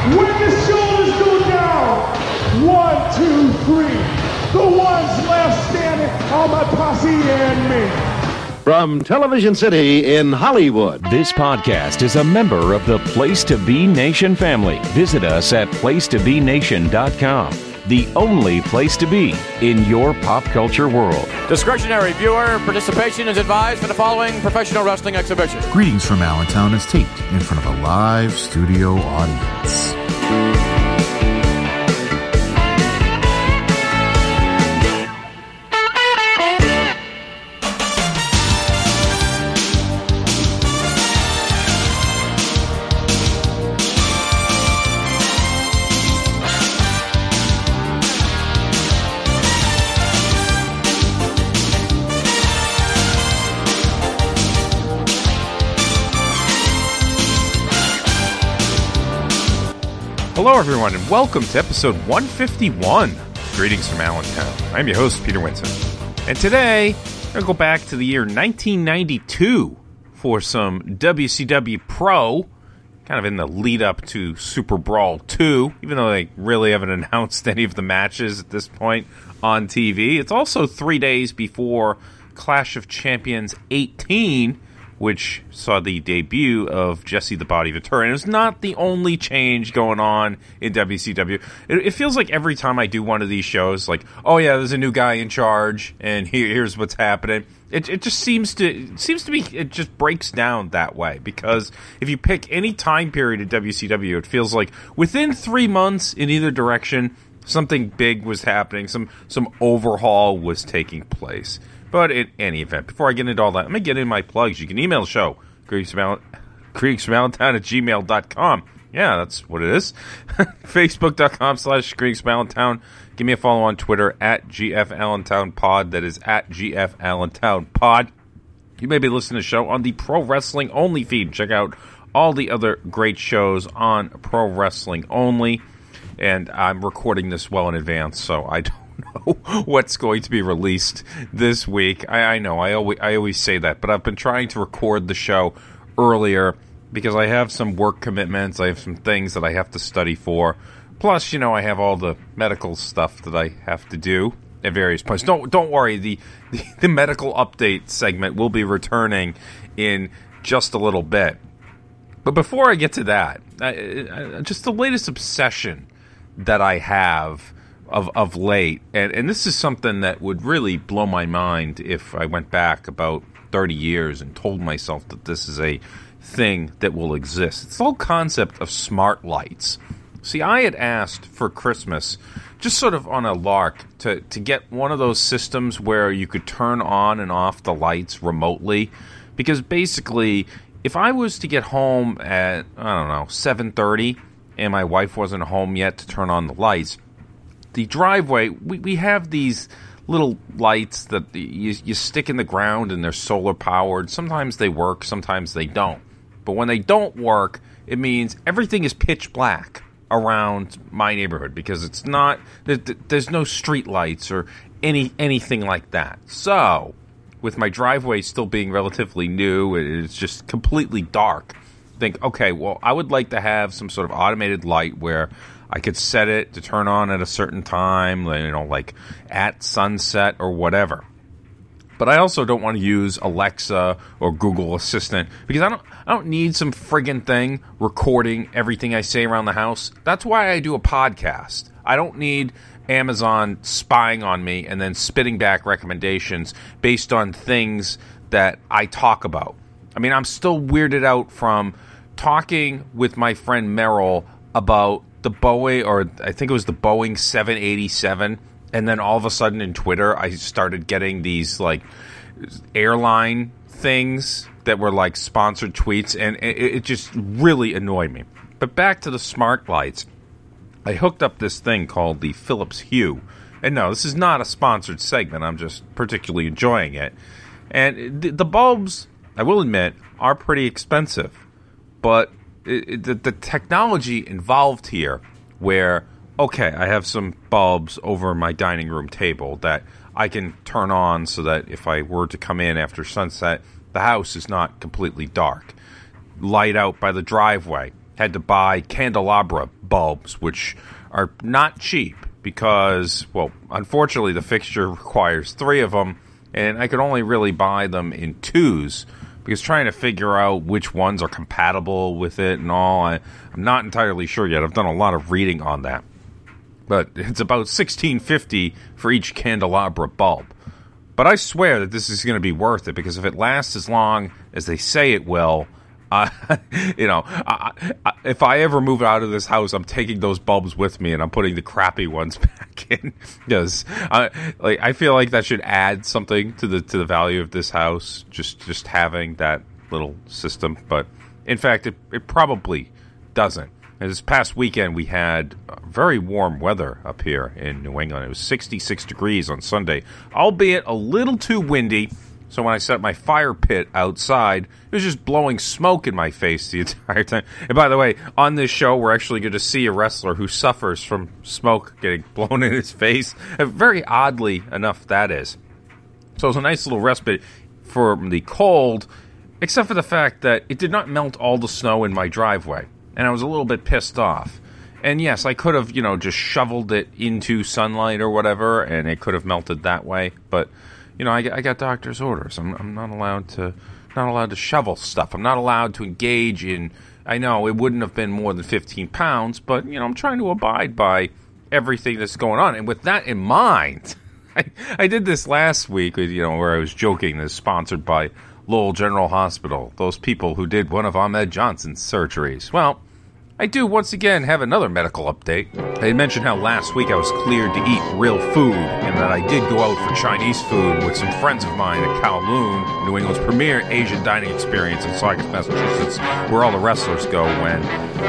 When the shoulders go down, 1, 2, 3. The ones left standing are my posse and me. From Television City in Hollywood. This podcast is a member of the Place to Be Nation family. Visit us at placetobenation.com. The only place to be in your pop culture world. Discretionary viewer participation is advised for the following professional wrestling exhibition. Greetings from Allentown is taped in front of a live studio audience. Hello, everyone, and welcome to episode 151. Greetings from Allentown. I'm your host, Peter Winson. And today, I'm going to go back to the year 1992 for some WCW Pro, kind of in the lead-up to Super Brawl 2, even though they really haven't announced any of the matches at this point on TV. It's also 3 days before Clash of Champions 18, which saw the debut of Jesse the Body Ventura. And it's not the only change going on in WCW. It feels like every time I do one of these shows, like, oh yeah, there's a new guy in charge, and here's what's happening. It just seems to be, it just breaks down that way. Because if you pick any time period in WCW, it feels like within 3 months in either direction, something big was happening, some overhaul was taking place. But in any event, before I get into all that, let me get in my plugs. You can email the show, greekingsfromallentown@gmail.com. Yeah, that's what it is. Facebook.com/greekingsfromallentown. Give me a follow on Twitter at GFAllentownPod. That is at GFAllentownPod. You may be listening to the show on the Pro Wrestling Only feed. Check out all the other great shows on Pro Wrestling Only. And I'm recording this well in advance, so I don't know what's going to be released this week. I know, I always say that, but I've been trying to record the show earlier because I have some work commitments, I have some things that I have to study for. Plus, you know, I have all the medical stuff that I have to do at various points. Don't worry, the medical update segment will be returning in just a little bit. But before I get to that, just the latest obsession that I have of late, and this is something that would really blow my mind if I went back about 30 years and told myself that this is a thing that will exist. It's the whole concept of smart lights. See, I had asked for Christmas, just sort of on a lark, to get one of those systems where you could turn on and off the lights remotely, because basically, if I was to get home at, 7:30, and my wife wasn't home yet to turn on the lights, the driveway, we have these little lights that you stick in the ground and they're solar powered. Sometimes they work, sometimes they don't. But when they don't work, it means everything is pitch black around my neighborhood because it's not, there's no street lights or anything like that. So, with my driveway still being relatively new, it's just completely dark. Think, okay, well, I would like to have some sort of automated light where I could set it to turn on at a certain time, like at sunset or whatever. But I also don't want to use Alexa or Google Assistant because I don't need some friggin' thing recording everything I say around the house. That's why I do a podcast. I don't need Amazon spying on me and then spitting back recommendations based on things that I talk about. I mean, I'm still weirded out from talking with my friend Merrill about the Boeing, or I think it was the Boeing 787, and then all of a sudden in Twitter, I started getting these, like, airline things that were, like, sponsored tweets, and it just really annoyed me. But back to the smart lights. I hooked up this thing called the Philips Hue. And no, this is not a sponsored segment. I'm just particularly enjoying it. And the bulbs, I will admit, are pretty expensive. But the technology involved here where, okay, I have some bulbs over my dining room table that I can turn on so that if I were to come in after sunset, the house is not completely dark. Light out by the driveway. Had to buy candelabra bulbs, which are not cheap because, well, unfortunately the fixture requires 3 of them, and I could only really buy them in 2s because trying to figure out which ones are compatible with it and all, I'm not entirely sure yet. I've done a lot of reading on that. But it's about $16.50 for each candelabra bulb. But I swear that this is going to be worth it, because if it lasts as long as they say it will, if I ever move out of this house, I'm taking those bulbs with me and I'm putting the crappy ones back in, because I feel like that should add something to the value of this house, just having that little system. But in fact, it probably doesn't. And this past weekend, we had very warm weather up here in New England. It was 66 degrees on Sunday, albeit a little too windy. So when I set up my fire pit outside, it was just blowing smoke in my face the entire time. And by the way, on this show, we're actually going to see a wrestler who suffers from smoke getting blown in his face. Very oddly enough, that is. So it was a nice little respite from the cold, except for the fact that it did not melt all the snow in my driveway. And I was a little bit pissed off. And yes, I could have, just shoveled it into sunlight or whatever, and it could have melted that way. But, I got doctor's orders. I'm not allowed to shovel stuff. I'm not allowed to engage in. I know it wouldn't have been more than 15 pounds, but I'm trying to abide by everything that's going on. And with that in mind, I did this last week, where I was joking. This is sponsored by Lowell General Hospital. Those people who did one of Ahmed Johnson's surgeries. Well, I do once again have another medical update. I had mentioned how last week I was cleared to eat real food, and that I did go out for Chinese food with some friends of mine at Kowloon, New England's premier Asian dining experience in Saugus, Massachusetts, where all the wrestlers go when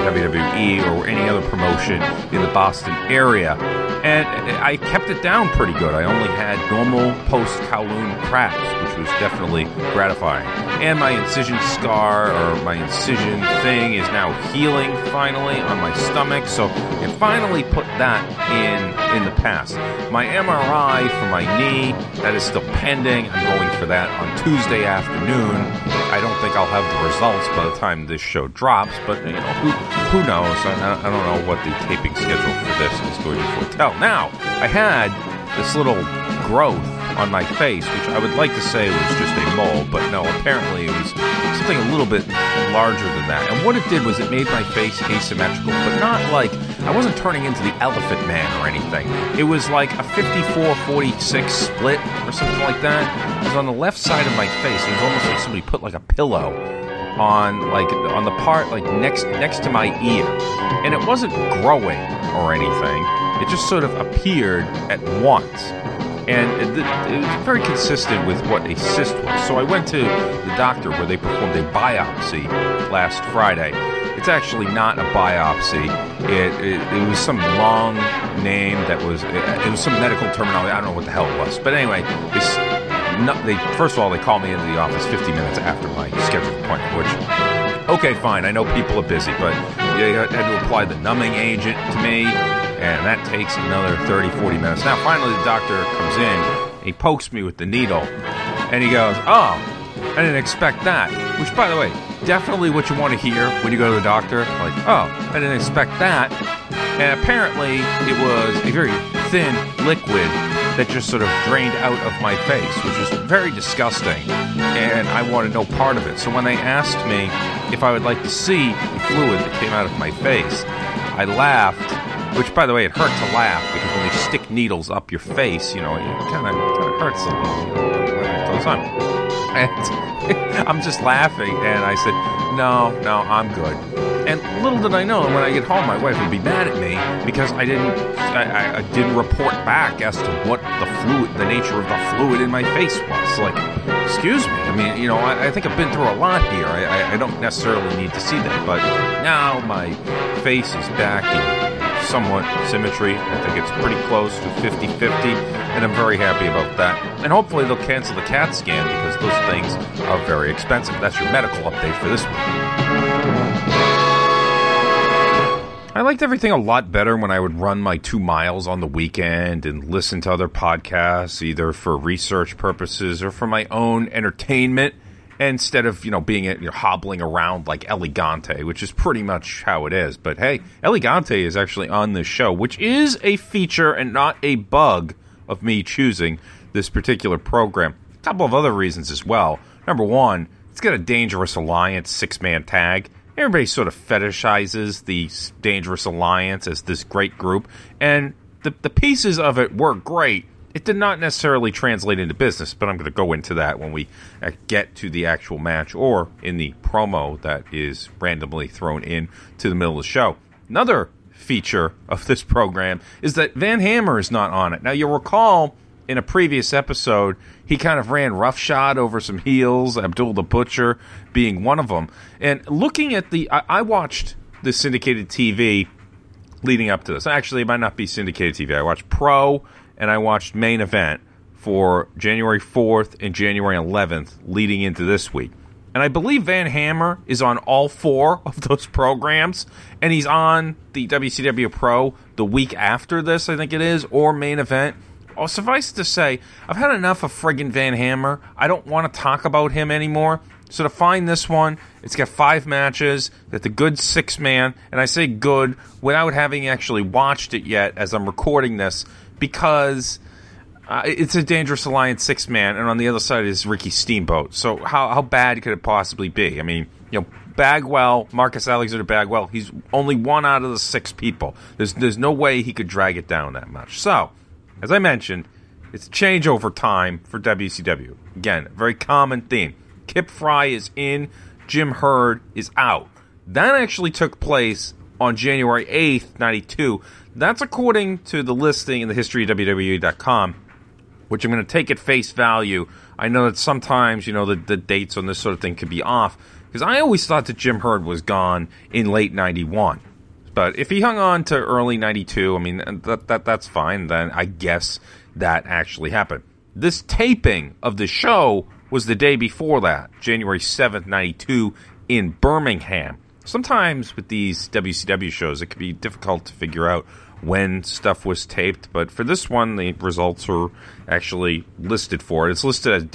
WWE or any other promotion in the Boston area. And I kept it down pretty good. I only had normal post-Kowloon crabs, which was definitely gratifying. And my incision scar, or my incision thing, is now healing finally on my stomach, so it finally put that in the past. My MRI for my knee, that is still pending. I'm going for that on Tuesday afternoon. I don't think I'll have the results by the time this show drops, but who knows? I don't know what the taping schedule for this is going to foretell. Now, I had this little growth on my face, which I would like to say was just a mole, but no, apparently it was something a little bit larger than that. And what it did was it made my face asymmetrical, but not like, I wasn't turning into the Elephant Man or anything. It was like a 54-46 split or something like that. It was on the left side of my face. It was almost like somebody put like a pillow on the part like next to my ear. And it wasn't growing or anything. It just sort of appeared at once. And it was very consistent with what a cyst was. So I went to the doctor where they performed a biopsy last Friday. It's actually not a biopsy. It was some long name that was... It was some medical terminology. I don't know what the hell it was. But anyway, first of all, they called me into the office 50 minutes after my scheduled appointment, which... Okay, fine, I know people are busy, but they had to apply the numbing agent to me, and that takes another 30, 40 minutes. Now, finally, the doctor comes in, he pokes me with the needle, and he goes, "Oh, I didn't expect that." Which, by the way, definitely what you want to hear when you go to the doctor. Like, "Oh, I didn't expect that." And apparently, it was a very thin liquid that just sort of drained out of my face, which was very disgusting, and I wanted no part of it. So when they asked me if I would like to see the fluid that came out of my face, I laughed, which, by the way, it hurt to laugh, because when they stick needles up your face, it kind of hurts a little, when it goes on. And I'm just laughing, and I said, no, I'm good. And little did I know, when I get home, my wife would be mad at me because I didn't report back as to what the nature of the fluid in my face was. Like, excuse me. I mean, I think I've been through a lot here. I don't necessarily need to see that, but now my face is back in somewhat symmetry. I think it's pretty close to 50-50, and I'm very happy about that. And hopefully they'll cancel the CAT scan, because those things are very expensive. That's your medical update for this week. I liked everything a lot better when I would run my 2 miles on the weekend and listen to other podcasts, either for research purposes or for my own entertainment. instead of, being, hobbling around like Elegante, which is pretty much how it is. But hey, Elegante is actually on this show, which is a feature and not a bug of me choosing this particular program. A couple of other reasons as well. Number one, it's got a Dangerous Alliance 6-man tag. Everybody sort of fetishizes the Dangerous Alliance as this great group, and the pieces of it were great. It did not necessarily translate into business, but I'm going to go into that when we get to the actual match or in the promo that is randomly thrown in to the middle of the show. Another feature of this program is that Van Hammer is not on it. Now, you'll recall in a previous episode, he kind of ran roughshod over some heels, Abdul the Butcher being one of them. And looking at I watched the syndicated TV leading up to this. Actually, it might not be syndicated TV. I watched Pro and I watched Main Event for January 4th and January 11th leading into this week. And I believe Van Hammer is on all 4 of those programs, and he's on the WCW Pro the week after this, I think it is, or Main Event. Oh, suffice to say, I've had enough of friggin' Van Hammer. I don't want to talk about him anymore. So to find this one, it's got 5 matches, got the good 6-man, and I say good without having actually watched it yet as I'm recording this, because it's a Dangerous Alliance 6-man, and on the other side is Ricky Steamboat. So how bad could it possibly be? I mean, Bagwell, Marcus Alexander Bagwell, he's only 1 out of the 6 people. There's no way he could drag it down that much. So, as I mentioned, it's a changeover time for WCW. Again, a very common theme. Kip Fry is in, Jim Herd is out. That actually took place on January 8th, 92. That's according to the listing in the history of WWE.com, which I'm going to take at face value. I know that sometimes, the dates on this sort of thing could be off, because I always thought that Jim Herd was gone in late 91. But if he hung on to early 92, I mean, that's fine. Then I guess that actually happened. This taping of the show was the day before that, January 7th, 92, in Birmingham. Sometimes with these WCW shows, it can be difficult to figure out when stuff was taped, but for this one, the results are actually listed for it. It's listed as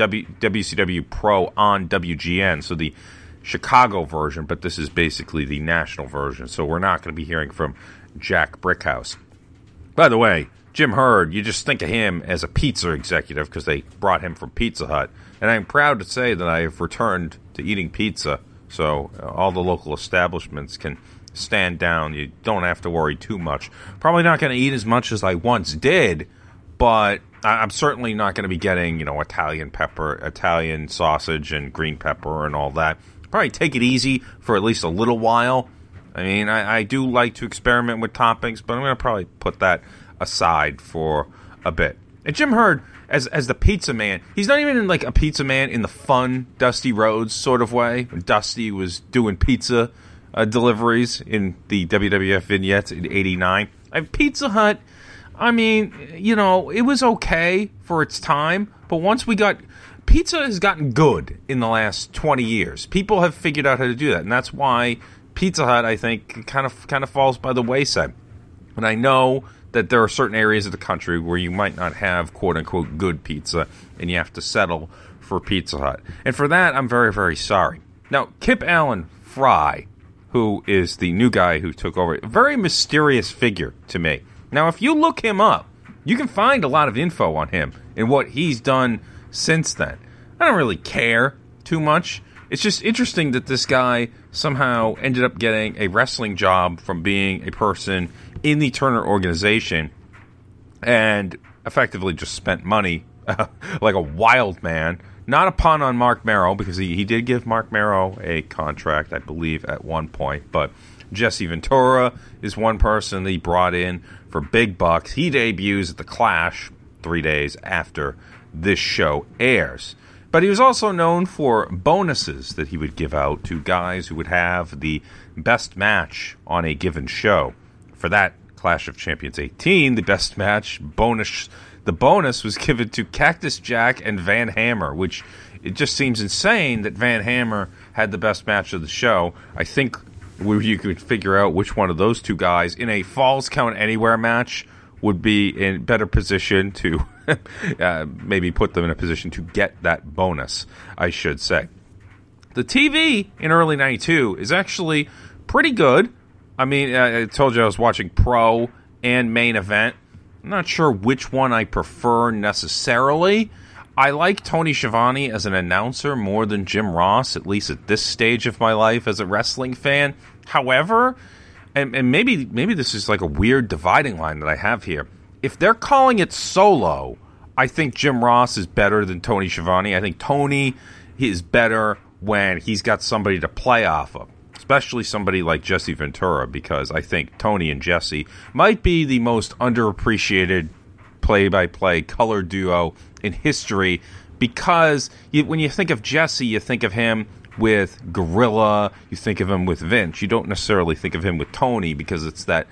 WCW Pro on WGN, so the Chicago version, but this is basically the national version, so we're not going to be hearing from Jack Brickhouse. By the way, Jim Herd, you just think of him as a pizza executive because they brought him from Pizza Hut, and I'm proud to say that I have returned to eating pizza, so all the local establishments can stand down. You don't have to worry too much. Probably not going to eat as much as I once did, but I'm certainly not going to be getting, Italian pepper, Italian sausage, and green pepper and all that. Probably take it easy for at least a little while. I mean, I do like to experiment with toppings, but I'm going to probably put that aside for a bit. And Jim Herd, as the pizza man, he's not even like a pizza man in the fun Dusty Rhodes sort of way. When Dusty was doing pizza deliveries in the WWF vignettes in '89. Pizza Hut, I mean, it was okay for its time, but once we got... Pizza has gotten good in the last 20 years. People have figured out how to do that, and that's why Pizza Hut, I think, kind of falls by the wayside. And I know that there are certain areas of the country where you might not have quote-unquote good pizza, and you have to settle for Pizza Hut. And for that, I'm very, very sorry. Now, Kip Allen Fry, who is the new guy who took over, a very mysterious figure to me. Now, if you look him up, you can find a lot of info on him and what he's done since then. I don't really care too much. It's just interesting that this guy somehow ended up getting a wrestling job from being a person in the Turner organization and effectively just spent money like a wild man. Not a pun on Mark Merrow, because he did give Mark Merrow a contract, I believe, at one point. But Jesse Ventura is one person that he brought in for big bucks. He debuts at the Clash 3 days after this show airs. But he was also known for bonuses that he would give out to guys who would have the best match on a given show. For that Clash of Champions 18, the best match bonus, the bonus was given to Cactus Jack and Van Hammer, which it just seems insane that Van Hammer had the best match of the show. I think you could figure out which one of those two guys in a Falls Count Anywhere match would be in better position to maybe put them in a position to get that bonus, I should say. the TV in early 92 is actually pretty good. I mean, I told you I was watching Pro and Main Event. I'm not sure which one I prefer necessarily. I like Tony Schiavone as an announcer more than Jim Ross, at least at this stage of my life as a wrestling fan. However, and maybe this is like a weird dividing line that I have here. If they're calling it solo, I think Jim Ross is better than Tony Schiavone. I think Tony is better when he's got somebody to play off of, especially somebody like Jesse Ventura, because I think Tony and Jesse might be the most underappreciated play-by-play color duo in history, because when you think of Jesse, you think of him with Gorilla, you think of him with Vince. You don't necessarily think of him with Tony, because it's that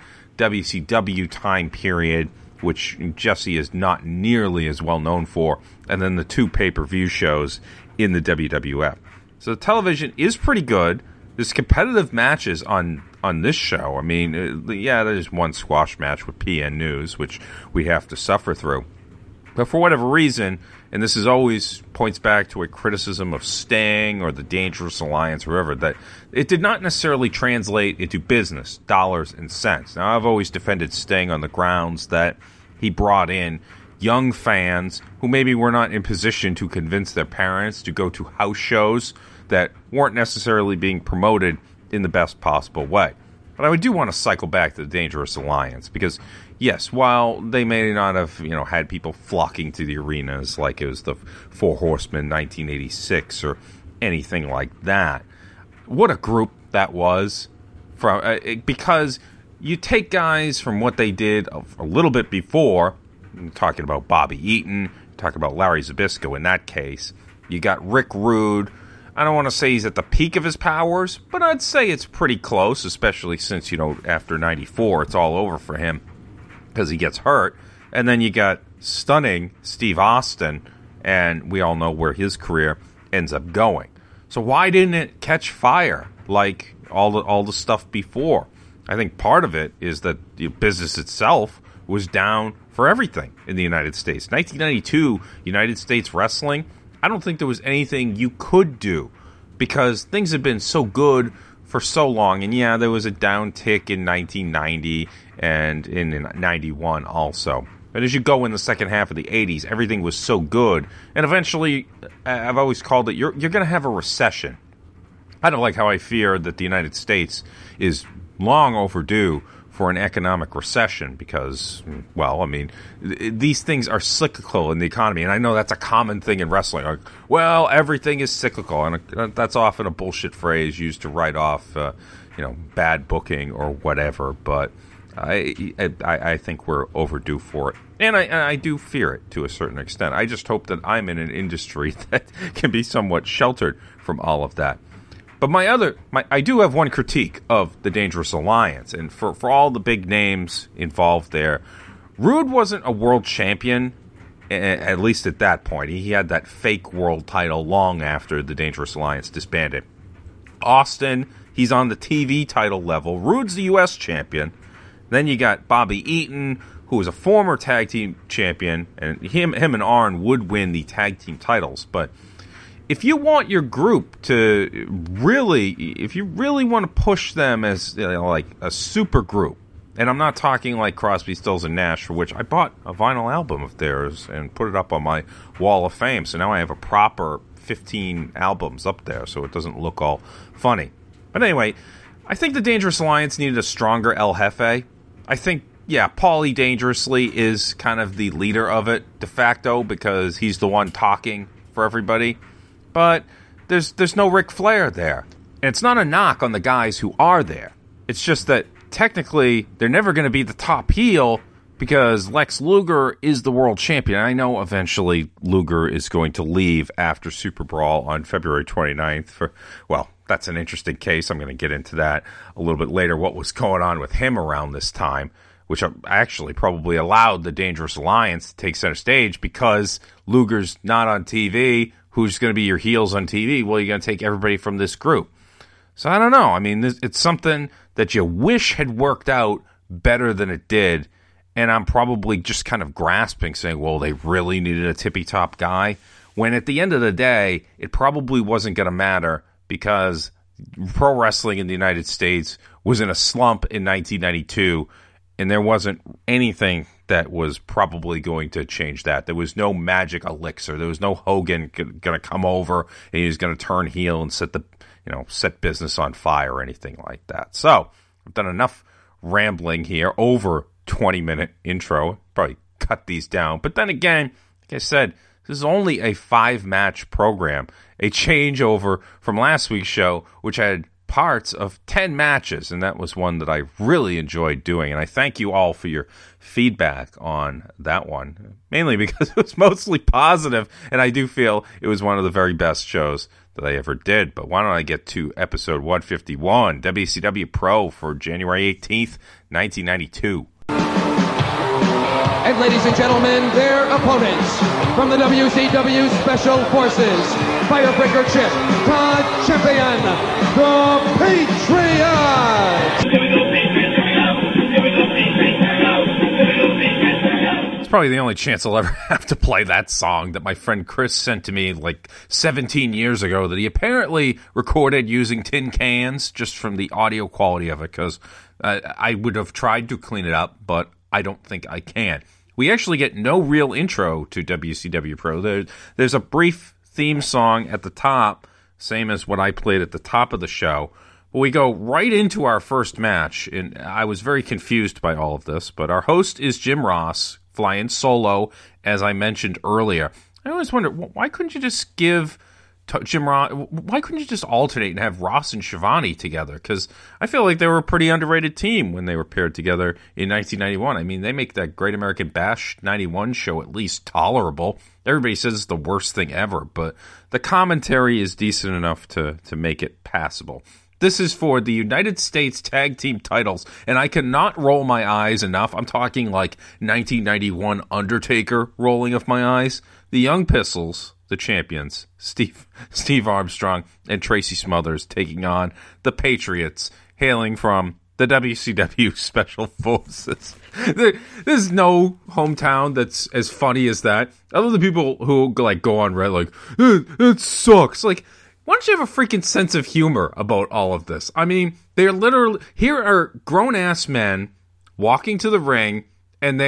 WCW time period, which Jesse is not nearly as well known for, and then the 2 pay-per-view shows in the WWF. So the television is pretty good. There's competitive matches on this show. I mean, yeah, there's one squash match with PN News, which we have to suffer through. But for whatever reason, and this is always points back to a criticism of Sting or the Dangerous Alliance, or whatever, that it did not necessarily translate into business, dollars and cents. Now, I've always defended Sting on the grounds that he brought in young fans who maybe were not in position to convince their parents to go to house shows that weren't necessarily being promoted in the best possible way. But I do want to cycle back to the Dangerous Alliance, because yes, while they may not have, had people flocking to the arenas like it was the Four Horsemen 1986 or anything like that, what a group that was. Because you take guys from what they did a little bit before, I'm talking about Bobby Eaton, talking about Larry Zbyszko in that case. You got Rick Rude. I don't want to say he's at the peak of his powers, but I'd say it's pretty close, especially since, after 94, it's all over for him because he gets hurt. And then you got stunning Steve Austin, and we all know where his career ends up going. So why didn't it catch fire like all the stuff before? I think part of it is that the business itself was down for everything in the United States. 1992, United States wrestling, I don't think there was anything you could do because things had been so good for so long. And yeah, there was a downtick in 1990 and in 91 also. But as you go in the second half of the 80s, everything was so good. And eventually, I've always called it, you're going to have a recession. I don't like how I fear that the United States is long overdue for an economic recession because, well, I mean, these things are cyclical in the economy. And I know that's a common thing in wrestling. Like, well, everything is cyclical. And that's often a bullshit phrase used to write off, bad booking or whatever. But I think we're overdue for it. And I do fear it to a certain extent. I just hope that I'm in an industry that can be somewhat sheltered from all of that. But I do have one critique of the Dangerous Alliance, and for all the big names involved there, Rude wasn't a world champion, at least at that point. He had that fake world title long after the Dangerous Alliance disbanded. Austin, he's on the TV title level. Rude's the U.S. champion. Then you got Bobby Eaton, who was a former tag team champion, and him and Arn would win the tag team titles, but if you want your group to if you really want to push them as like a super group, and I'm not talking like Crosby, Stills, and Nash, for which I bought a vinyl album of theirs and put it up on my wall of fame, so now I have a proper 15 albums up there, so it doesn't look all funny. But anyway, I think the Dangerous Alliance needed a stronger El Jefe. I think, yeah, Paulie Dangerously is kind of the leader of it de facto because he's the one talking for everybody. But there's no Ric Flair there. And it's not a knock on the guys who are there. It's just that technically they're never going to be the top heel because Lex Luger is the world champion. I know eventually Luger is going to leave after Super Brawl on February 29th. That's an interesting case. I'm going to get into that a little bit later, what was going on with him around this time, which actually probably allowed the Dangerous Alliance to take center stage because Luger's not on TV. Who's going to be your heels on TV? Well, you're going to take everybody from this group. So I don't know. I mean, it's something that you wish had worked out better than it did. And I'm probably just kind of grasping, saying, well, they really needed a tippy-top guy. When at the end of the day, it probably wasn't going to matter because pro wrestling in the United States was in a slump in 1992, and there wasn't anything that was probably going to change that. There was no magic elixir. There was no Hogan going to come over and he was going to turn heel and set business on fire or anything like that. So I've done enough rambling here, over 20-minute intro. Probably cut these down. But then again, like I said, this is only a 5-match program, a changeover from last week's show, which had parts of 10 matches, and that was one that I really enjoyed doing. And I thank you all for your feedback on that one, mainly because it was mostly positive, and I do feel it was one of the very best shows that I ever did. But why don't I get to episode 151, WCW Pro for January 18th, 1992. And ladies and gentlemen, their opponents from the WCW Special Forces, Firebreaker Chip, Todd Champion, the Patriots! It's probably the only chance I'll ever have to play that song that my friend Chris sent to me like 17 years ago that he apparently recorded using tin cans just from the audio quality of it, because I would have tried to clean it up, but I don't think I can. We actually get no real intro to WCW Pro. There's a brief theme song at the top, same as what I played at the top of the show. But we go right into our first match, and I was very confused by all of this. But our host is Jim Ross, flying solo, as I mentioned earlier. I always wondered, why couldn't you just give Jim Ross, why couldn't you just alternate and have Ross and Schiavone together? Because I feel like they were a pretty underrated team when they were paired together in 1991. I mean, they make that Great American Bash 91 show at least tolerable. Everybody says it's the worst thing ever, but the commentary is decent enough to make it passable. This is for the United States Tag Team titles, and I cannot roll my eyes enough. I'm talking like 1991 Undertaker rolling of my eyes. The Young Pistols, the champions, Steve Armstrong and Tracy Smothers, taking on the Patriots, hailing from the WCW Special Forces. There's no hometown that's as funny as that. Other than people who like go on Reddit like, it sucks. Like, why don't you have a freaking sense of humor about all of this? I mean, they're literally, here are grown-ass men walking to the ring, and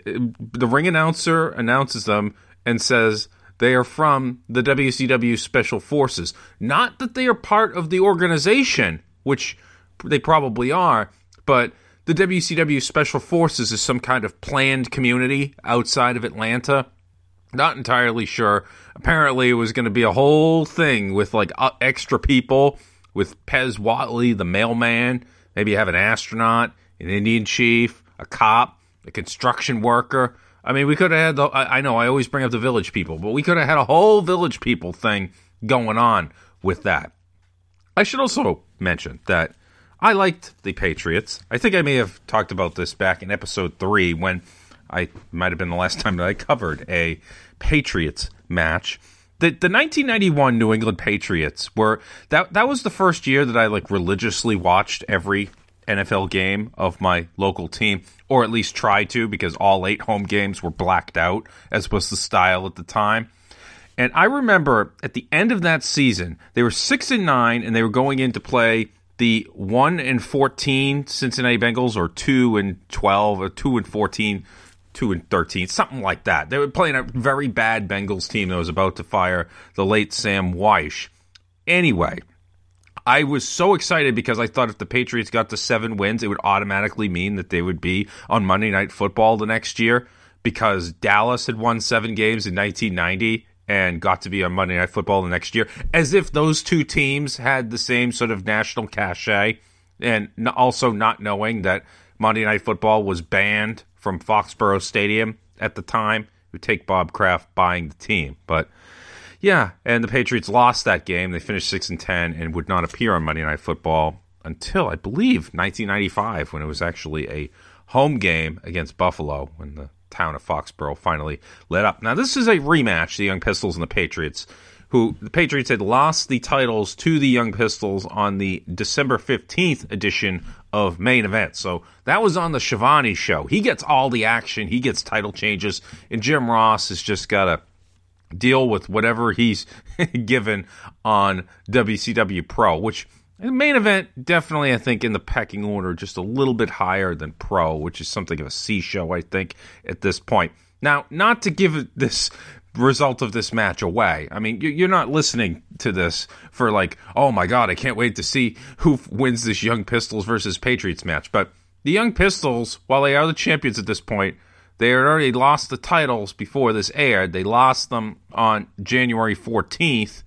the ring announcer announces them and says they are from the WCW Special Forces. Not that they are part of the organization, which they probably are, but the WCW Special Forces is some kind of planned community outside of Atlanta. Not entirely sure. Apparently it was going to be a whole thing with like extra people, with Pez Whatley, the mailman, maybe have an astronaut, an Indian chief, a cop, a construction worker. I mean, we could have had I know I always bring up the Village People, but we could have had a whole Village People thing going on with that. I should also mention that I liked the Patriots. I think I may have talked about this back in episode 3 when I might have been the last time that I covered a Patriots match. The 1991 New England Patriots were that was the first year that I like religiously watched every NFL game of my local team, or at least tried to, because all 8 home games were blacked out, as was the style at the time. And I remember at the end of that season, they were 6-9, and they were going in to play the 1-14 Cincinnati Bengals, or 2-12, or 2-14, 2-13, something like that. They were playing a very bad Bengals team that was about to fire the late Sam Weish. Anyway, I was so excited because I thought if the Patriots got to 7 wins, it would automatically mean that they would be on Monday Night Football the next year, because Dallas had won 7 games in 1990 and got to be on Monday Night Football the next year, as if those two teams had the same sort of national cachet, and also not knowing that Monday Night Football was banned from Foxborough Stadium at the time. It would take Bob Kraft buying the team. But yeah, and the Patriots lost that game. They finished 6-10 and would not appear on Monday Night Football until, I believe, 1995, when it was actually a home game against Buffalo, when the town of Foxborough finally lit up. Now, this is a rematch, the Young Pistols and the Patriots, who the Patriots had lost the titles to the Young Pistols on the December 15th edition of Main Event. So that was on the Schiavone show. He gets all the action. He gets title changes. And Jim Ross has just got to deal with whatever he's given on WCW Pro, which the main event, definitely, I think, in the pecking order, just a little bit higher than Pro, which is something of a C show, I think, at this point. Now, not to give this result of this match away. I mean, you're not listening to this for like, oh my God, I can't wait to see who wins this Young Pistols versus Patriots match. But the Young Pistols, while they are the champions at this point, they had already lost the titles before this aired. They lost them on January 14th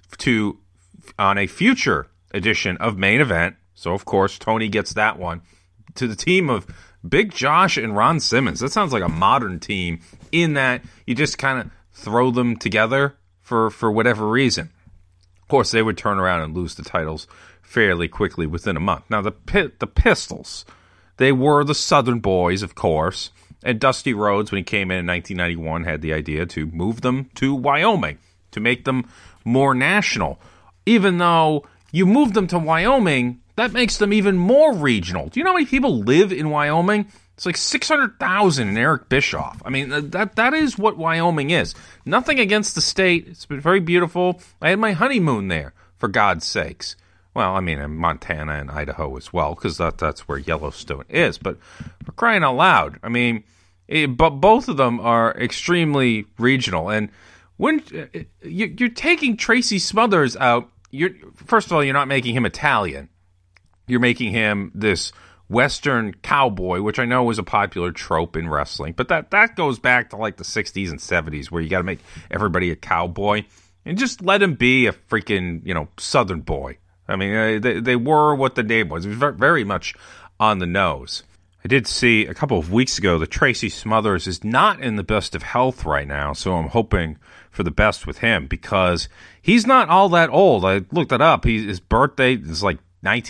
on a future edition of Main Event. So, of course, Tony gets that one. To the team of Big Josh and Ron Simmons. That sounds like a modern team in that you just kind of throw them together for whatever reason. Of course, they would turn around and lose the titles fairly quickly within a month. Now, the Pistols, they were the Southern boys, of course. And Dusty Rhodes, when he came in 1991, had the idea to move them to Wyoming to make them more national. Even though you move them to Wyoming, that makes them even more regional. Do you know how many people live in Wyoming? It's like 600,000 in Eric Bischoff. I mean, that is what Wyoming is. Nothing against the state. It's been very beautiful. I had my honeymoon there, for God's sakes. Well, I mean, in Montana and Idaho as well, because that's where Yellowstone is. But for crying out loud, I mean, but both of them are extremely regional. And when you're taking Tracy Smothers out, first of all, you're not making him Italian. You're making him this Western cowboy, which I know was a popular trope in wrestling. But that goes back to like the 60s and 70s, where you got to make everybody a cowboy. And just let him be a freaking, Southern boy. I mean, they were what the name was. It was very much on the nose. I did see a couple of weeks ago that Tracy Smothers is not in the best of health right now, so I'm hoping for the best with him because he's not all that old. I looked it up. His birthday is like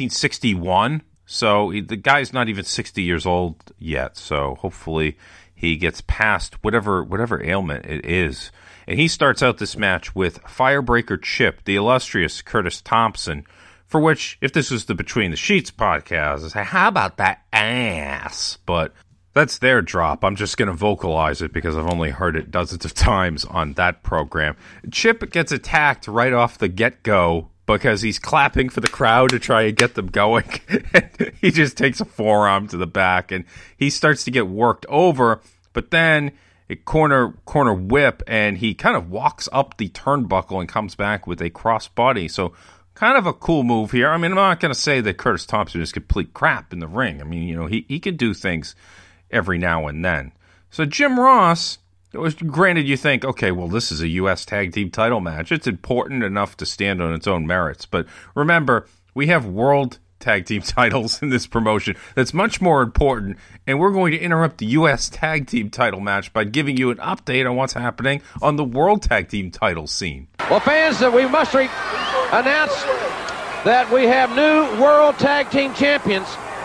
1961, so the guy's not even 60 years old yet, so hopefully he gets past whatever ailment it is. And he starts out this match with Firebreaker Chip, the illustrious Curtis Thompson, for which, if this was the Between the Sheets podcast, I'd say, how about that ass? But that's their drop. I'm just going to vocalize it because I've only heard it dozens of times on that program. Chip gets attacked right off the get-go because he's clapping for the crowd to try and get them going. He just takes a forearm to the back, and he starts to get worked over, but then a corner whip, and he kind of walks up the turnbuckle and comes back with a crossbody. So kind of a cool move here. I mean, I'm not going to say that Curtis Thompson is complete crap in the ring. I mean, he can do things every now and then. So Jim Ross, granted you think, okay, well, this is a U.S. Tag Team title match. It's important enough to stand on its own merits. But remember, we have World Tag Team titles in this promotion that's much more important, and we're going to interrupt the U.S. Tag Team title match by giving you an update on what's happening on the World Tag Team title scene. Well, fans, we must announce that we have new World Tag Team champions.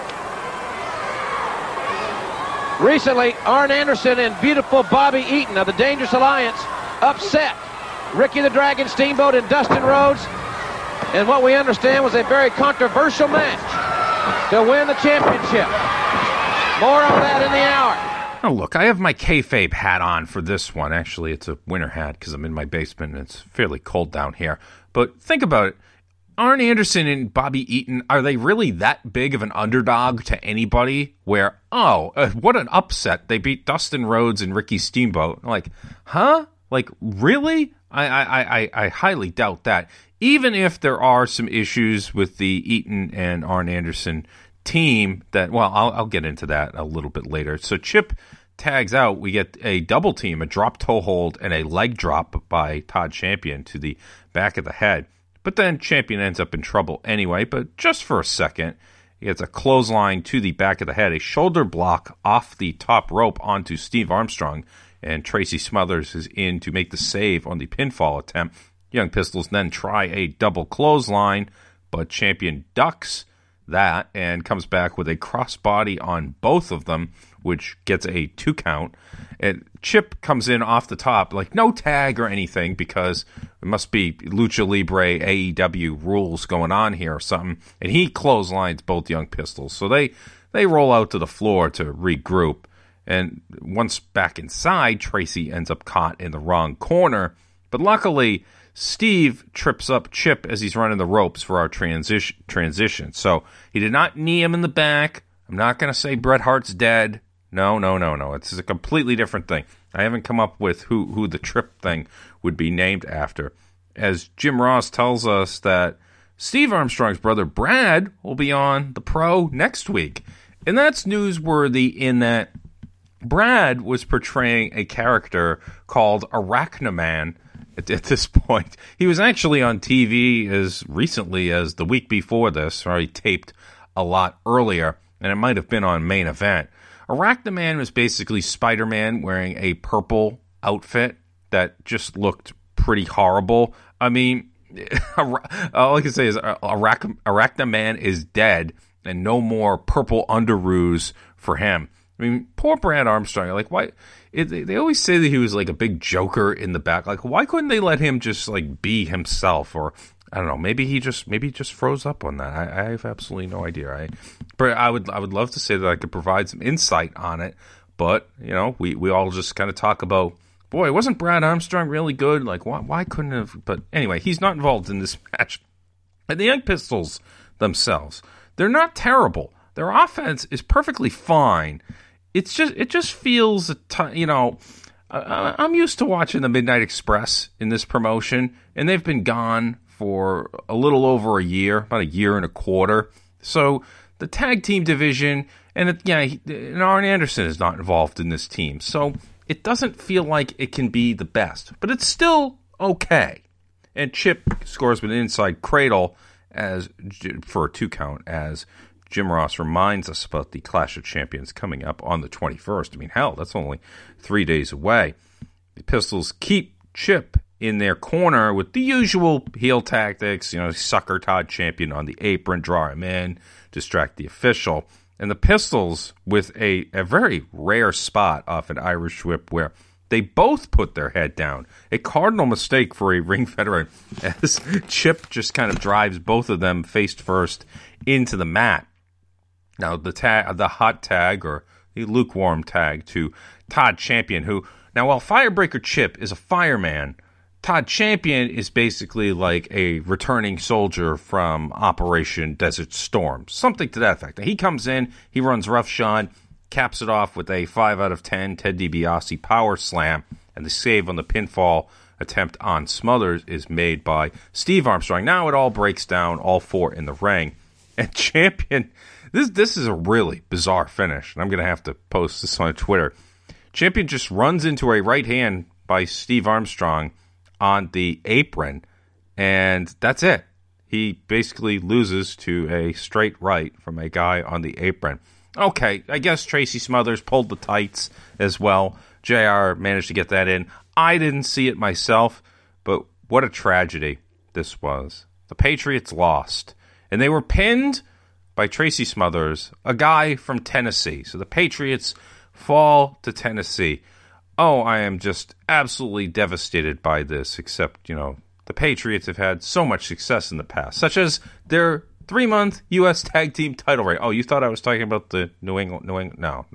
Recently, Arn Anderson and beautiful Bobby Eaton of the Dangerous Alliance upset Ricky the Dragon Steamboat and Dustin Rhodes in what we understand was a very controversial match to win the championship. More on that in the hour. Oh, look, I have my kayfabe hat on for this one. Actually, it's a winter hat because I'm in my basement and it's fairly cold down here. But think about it. Arn Anderson and Bobby Eaton, are they really that big of an underdog to anybody where, what an upset. They beat Dustin Rhodes and Ricky Steamboat. Like, huh? Like, really? I highly doubt that. Even if there are some issues with the Eaton and Arn Anderson team that, well, I'll get into that a little bit later. So Chip tags out. We get a double team, a drop toe hold, and a leg drop by Todd Champion to the back of the head. But then Champion ends up in trouble anyway, but just for a second. He gets a clothesline to the back of the head, a shoulder block off the top rope onto Steve Armstrong, and Tracy Smothers is in to make the save on the pinfall attempt. Young Pistols then try a double clothesline, but Champion ducks that and comes back with a crossbody on both of them, which gets a 2 count. And Chip comes in off the top, like no tag or anything, because it must be Lucha Libre AEW rules going on here or something. And he clotheslines both Young Pistols. So they roll out to the floor to regroup. And once back inside, Tracy ends up caught in the wrong corner. But luckily, Steve trips up Chip as he's running the ropes for our transition. So he did not knee him in the back. I'm not going to say Bret Hart's dead. No. It's a completely different thing. I haven't come up with who the trip thing would be named after. As Jim Ross tells us that Steve Armstrong's brother Brad will be on the Pro next week. And that's newsworthy in that Brad was portraying a character called Arachnaman at this point. He was actually on TV as recently as the week before this, or he taped a lot earlier, and it might have been on Main Event. Arachnaman was basically Spider-Man wearing a purple outfit that just looked pretty horrible. I mean, all I can say is Arachnaman is dead, and no more purple underoos for him. I mean, poor Brad Armstrong. Like, why? They always say that he was like a big joker in the back. Like, why couldn't they let him just like be himself? Or I don't know. Maybe he just froze up on that. I have absolutely no idea. But I would love to say that I could provide some insight on it. But you know, we all just kind of talk about, boy, wasn't Brad Armstrong really good? Like, why couldn't have? But anyway, he's not involved in this match. And the Young Pistols themselves, they're not terrible. Their offense is perfectly fine. It just feels, I'm used to watching the Midnight Express in this promotion, and they've been gone for a little over a year, about a year and a quarter. So the tag team division, and Arn Anderson is not involved in this team. So it doesn't feel like it can be the best, but it's still okay. And Chip scores with an inside cradle for a 2 count as Jim Ross reminds us about the Clash of Champions coming up on the 21st. I mean, hell, that's only 3 days away. The Pistols keep Chip in their corner with the usual heel tactics, sucker Todd Champion on the apron, draw him in, distract the official. And the Pistols with a very rare spot off an Irish whip where they both put their head down. A cardinal mistake for a ring veteran as Chip just kind of drives both of them face first into the mat. Now, the hot tag, or the lukewarm tag, to Todd Champion, who, now while Firebreaker Chip is a fireman, Todd Champion is basically like a returning soldier from Operation Desert Storm. Something to that effect. Now, he comes in, he runs roughshod, caps it off with a 5 out of 10 Ted DiBiase power slam, and the save on the pinfall attempt on Smothers is made by Steve Armstrong. Now it all breaks down, all 4 in the ring. And Champion, this is a really bizarre finish, and I'm going to have to post this on Twitter. Champion just runs into a right hand by Steve Armstrong on the apron, and that's it. He basically loses to a straight right from a guy on the apron. Okay, I guess Tracy Smothers pulled the tights as well. JR managed to get that in. I didn't see it myself, but what a tragedy this was. The Patriots lost, and they were pinned by Tracy Smothers, a guy from Tennessee. So the Patriots fall to Tennessee. Oh, I am just absolutely devastated by this, except, the Patriots have had so much success in the past, such as their 3-month U.S. Tag Team title reign. Oh, you thought I was talking about the New England? No.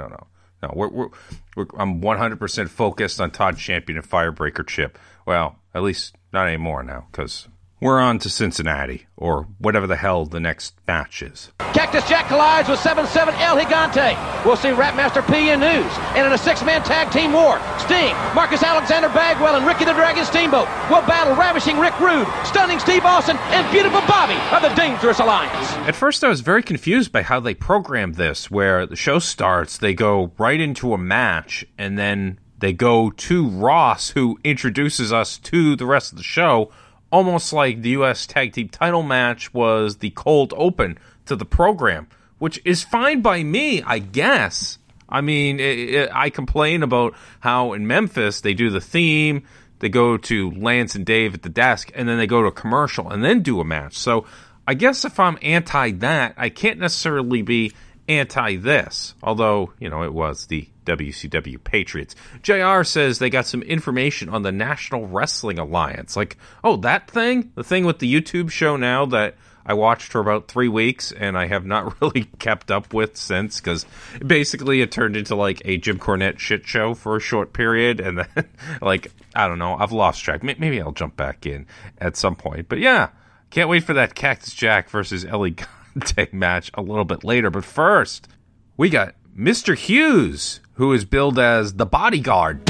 I'm 100% focused on Todd Champion and Firebreaker Chip. Well, at least not anymore now, because we're on to Cincinnati, or whatever the hell the next match is. Cactus Jack collides with 7-7 El Gigante. We'll see Rapmaster P in news. And in a 6-man tag team war, Sting, Marcus Alexander Bagwell, and Ricky the Dragon Steamboat will battle Ravishing Rick Rude, Stunning Steve Austin, and Beautiful Bobby of the Dangerous Alliance. At first I was very confused by how they programmed this, where the show starts, they go right into a match, and then they go to Ross, who introduces us to the rest of the show, almost like the U.S. Tag Team title match was the cold open to the program, which is fine by me, I guess. I mean, I complain about how in Memphis they do the theme, they go to Lance and Dave at the desk, and then they go to a commercial and then do a match. So I guess if I'm anti that, I can't necessarily be anti this, although, it was the WCW Patriots. JR says they got some information on the National Wrestling Alliance. Like, oh, that thing? The thing with the YouTube show now that I watched for about 3 weeks, and I have not really kept up with since, because basically it turned into like a Jim Cornette shit show for a short period, and then, like, I don't know, I've lost track. Maybe I'll jump back in at some point. But yeah, can't wait for that Cactus Jack versus Elegante match a little bit later. But first, we got Mr. Hughes, who is billed as the bodyguard.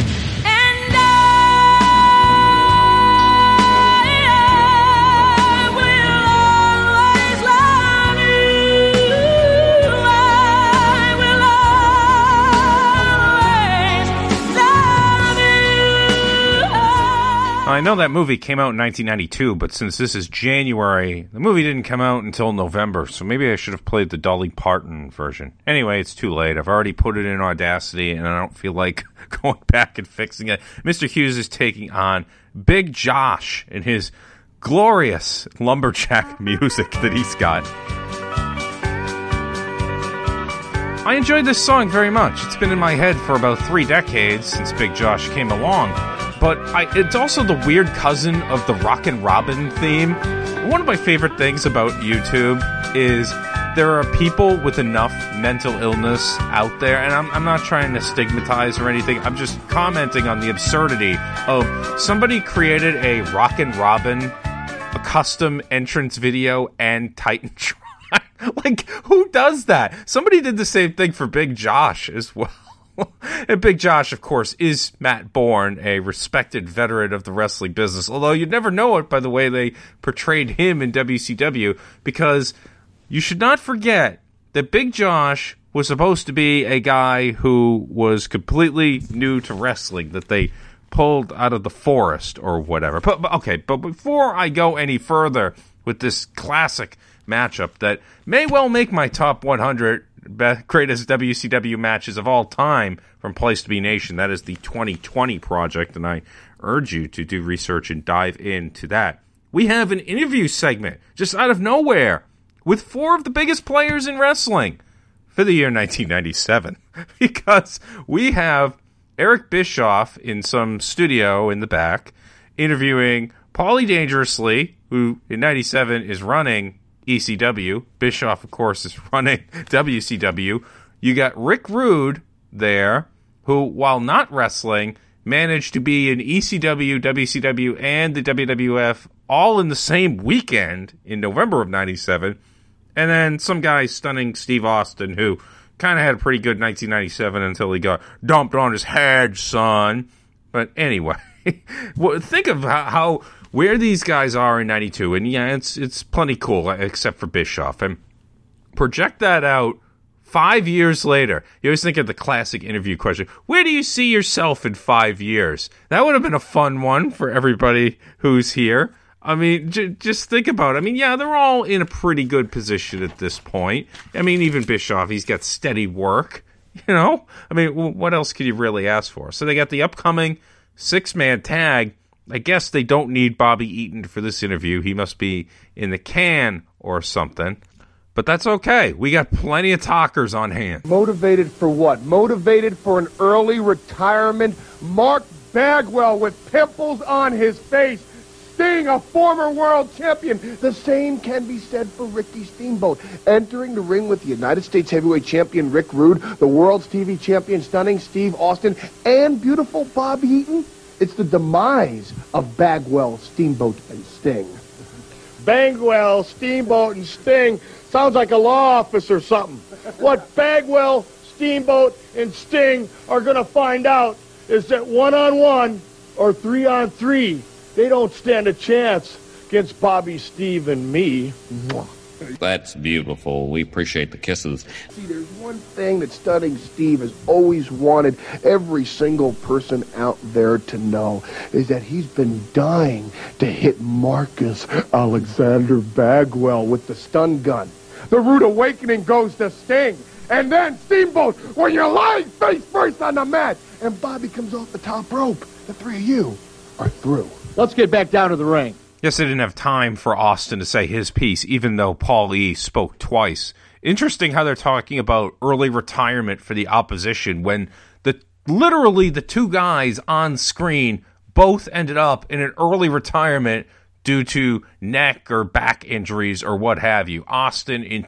I know that movie came out in 1992, but since this is January, the movie didn't come out until November, so maybe I should have played the Dolly Parton version. Anyway, it's too late. I've already put it in Audacity, and I don't feel like going back and fixing it. Mr. Hughes is taking on Big Josh in his glorious lumberjack music that he's got. I enjoyed this song very much. It's been in my head for about 3 decades since Big Josh came along. But it's also the weird cousin of the Rockin' Robin theme. One of my favorite things about YouTube is there are people with enough mental illness out there, and I'm not trying to stigmatize or anything. I'm just commenting on the absurdity of somebody created a Rockin' Robin, a custom entrance video, and Titantron. Like, who does that? Somebody did the same thing for Big Josh as well. And Big Josh, of course, is Matt Bourne, a respected veteran of the wrestling business. Although you'd never know it by the way they portrayed him in WCW, because you should not forget that Big Josh was supposed to be a guy who was completely new to wrestling, that they pulled out of the forest or whatever. But before I go any further with this classic matchup that may well make my top 100 greatest WCW matches of all time from Place to Be Nation. That is the 2020 project, and I urge you to do research and dive into that. We have an interview segment just out of nowhere with 4 of the biggest players in wrestling for the year 1997, because we have Eric Bischoff in some studio in the back interviewing Paulie Dangerously, who in 97 is running ECW. Bischoff, of course, is running WCW. You got Rick Rude there, who, while not wrestling, managed to be in ECW, WCW, and the WWF all in the same weekend in November of 97. And then some guy stunning Steve Austin, who kind of had a pretty good 1997 until he got dumped on his head, son. But anyway, think of how where these guys are in 92, and yeah, it's plenty cool, except for Bischoff. And project that out 5 years later. You always think of the classic interview question, where do you see yourself in 5 years? That would have been a fun one for everybody who's here. I mean, just think about it. I mean, yeah, they're all in a pretty good position at this point. I mean, even Bischoff, he's got steady work, you know? I mean, what else could you really ask for? So they got the upcoming 6-man tag. I guess they don't need Bobby Eaton for this interview. He must be in the can or something. But that's okay. We got plenty of talkers on hand. Motivated for what? Motivated for an early retirement? Mark Bagwell with pimples on his face. Sting, a former world champion. The same can be said for Ricky Steamboat. Entering the ring with the United States heavyweight champion Rick Rude, the world's TV champion stunning Steve Austin, and beautiful Bobby Eaton. It's the demise of Bagwell, Steamboat, and Sting. Bagwell, Steamboat, and Sting sounds like a law office or something. What Bagwell, Steamboat, and Sting are going to find out is that 1-on-1 or 3-on-3, they don't stand a chance against Bobby, Steve, and me. That's beautiful. We appreciate the kisses. See, there's one thing that Stunning Steve has always wanted every single person out there to know, is that he's been dying to hit Marcus Alexander Bagwell with the stun gun. The Rude Awakening goes to Sting. And then Steamboat, when you're lying face first on the mat, and Bobby comes off the top rope, the 3 of you are through. Let's get back down to the ring. Yes, they didn't have time for Austin to say his piece, even though Paul E. spoke twice. Interesting how they're talking about early retirement for the opposition when literally the 2 guys on screen both ended up in an early retirement due to neck or back injuries or what have you. Austin in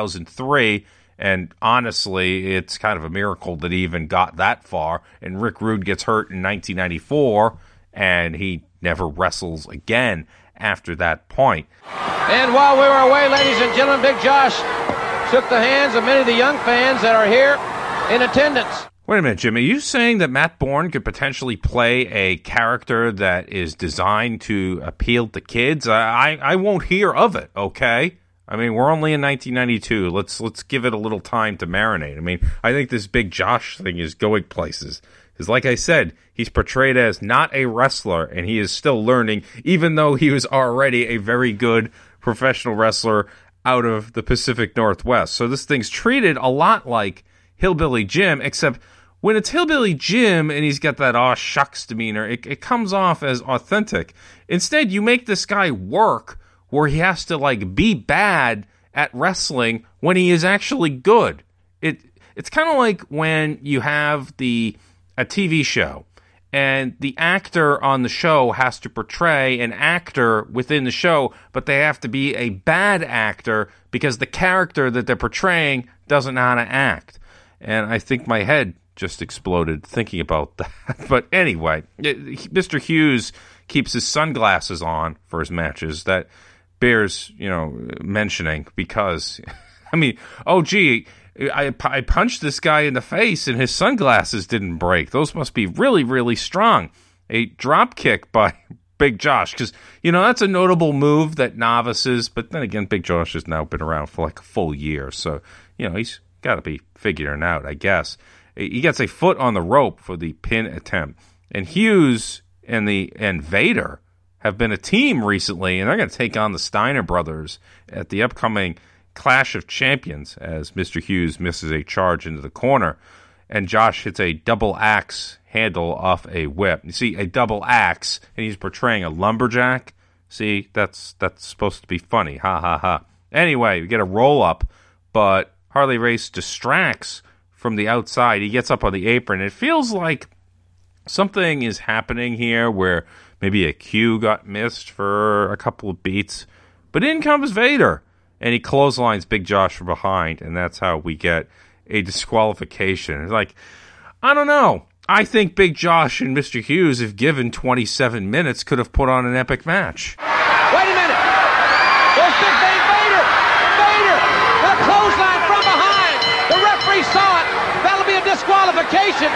2003, and honestly, it's kind of a miracle that he even got that far. And Rick Rude gets hurt in 1994, and he never wrestles again after that point. And while we were away, ladies and gentlemen, Big Josh shook the hands of many of the young fans that are here in attendance. Wait a minute, Jim. Are you saying that Matt Bourne could potentially play a character that is designed to appeal to kids? I won't hear of it, okay? I mean, we're only in 1992. Let's give it a little time to marinate. I mean, I think this Big Josh thing is going places. Because like I said, he's portrayed as not a wrestler, and he is still learning, even though he was already a very good professional wrestler out of the Pacific Northwest. So this thing's treated a lot like Hillbilly Jim, except when it's Hillbilly Jim and he's got that aw shucks demeanor, it comes off as authentic. Instead, you make this guy work where he has to like be bad at wrestling when he is actually good. It's kind of like when you have a TV show and the actor on the show has to portray an actor within the show, but they have to be a bad actor because the character that they're portraying doesn't know how to act. And I think my head just exploded thinking about that. But anyway, Mr. Hughes keeps his sunglasses on for his matches. That bears, mentioning because, I mean, oh, gee, I punched this guy in the face and his sunglasses didn't break. Those must be really, really strong. A drop kick by Big Josh, because, that's a notable move that novices, but then again, Big Josh has now been around for like a full year. So, he's got to be figuring out, I guess. He gets a foot on the rope for the pin attempt. And Hughes and Vader have been a team recently, and they're going to take on the Steiner brothers at the upcoming Clash of Champions as Mr. Hughes misses a charge into the corner, and Josh hits a double axe handle off a whip. You see, a double axe, and he's portraying a lumberjack. See, that's supposed to be funny. Ha, ha, ha. Anyway, we get a roll-up, but Harley Race distracts from the outside. He gets up on the apron. It feels like something is happening here where maybe a cue got missed for a couple of beats. But in comes Vader, and he clotheslines Big Josh from behind, and that's how we get a disqualification. It's like, I don't know. I think Big Josh and Mr. Hughes, if given 27 minutes, could have put on an epic match. Wait a minute. There's Big Vader. Vader. The clothesline from behind. The referee saw it. That'll be a disqualification.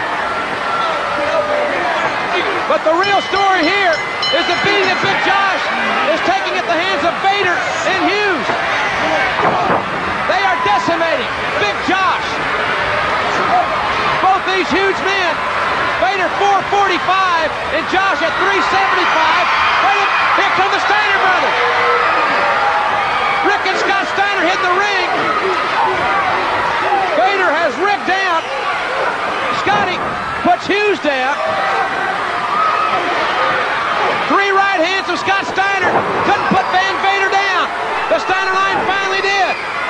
But the real story here is the beating that Big Josh is taking at the hands of Vader and Hughes. They are decimating Big Josh. Both these huge men. Vader 445 and Josh at 375. Here come the Steiner brothers. Rick and Scott Steiner hit the ring. Vader has Rick down. Scotty puts Hughes down. 3 right hands of Scott Steiner. Couldn't put Van Vader down. The Steiner line finally did.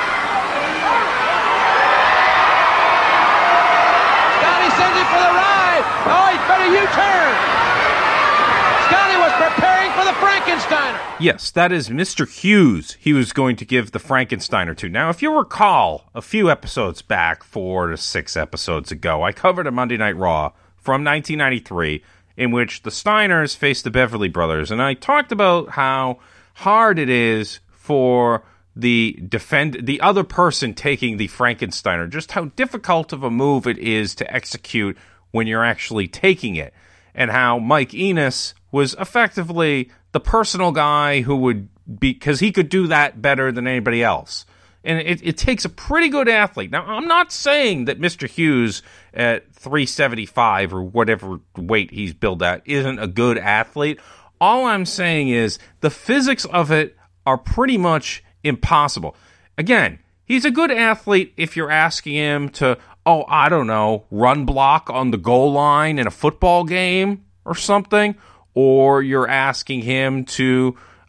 Scotty sends him for the ride. Oh, he's better U-turn. Scotty was preparing for the Frankensteiner. Yes, that is Mr. Hughes he was going to give the Frankensteiner to. Now, if you recall, a few episodes back, 4 to 6 episodes ago, I covered a Monday Night Raw from 1993 in which the Steiners faced the Beverly Brothers, and I talked about how hard it is for the other person taking the Frankensteiner, just how difficult of a move it is to execute when you're actually taking it, and how Mike Enos was effectively the personal guy who would be, because he could do that better than anybody else. And it takes a pretty good athlete. Now, I'm not saying that Mr. Hughes at 375 or whatever weight he's billed at isn't a good athlete. All I'm saying is the physics of it are pretty much impossible. Again, he's a good athlete if you're asking him to, run block on the goal line in a football game or something. Or you're asking him to,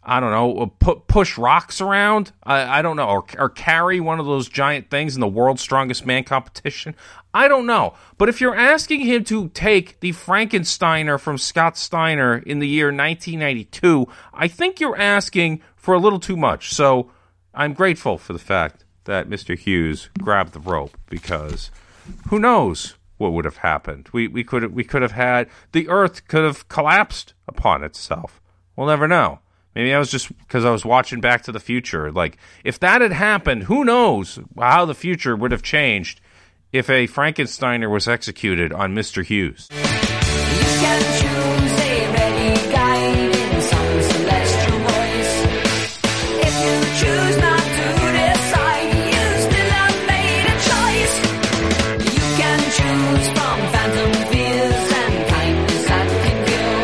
I don't know, push rocks around. I don't know, or carry one of those giant things in the World's Strongest Man competition. I don't know. But if you're asking him to take the Frankensteiner from Scott Steiner in the year 1992, I think you're asking for a little too much. So I'm grateful for the fact that Mr. Hughes grabbed the rope, because who knows what would have happened. We could have had, the earth could have collapsed upon itself. We'll never know. Maybe I was just because I was watching Back to the Future. Like, if that had happened, who knows how the future would have changed if a Frankensteiner was executed on Mr. Hughes. You can choose a ready guide in some celestial voice. If you choose not to decide, you still have made a choice. You can choose from phantom fears and kindness that can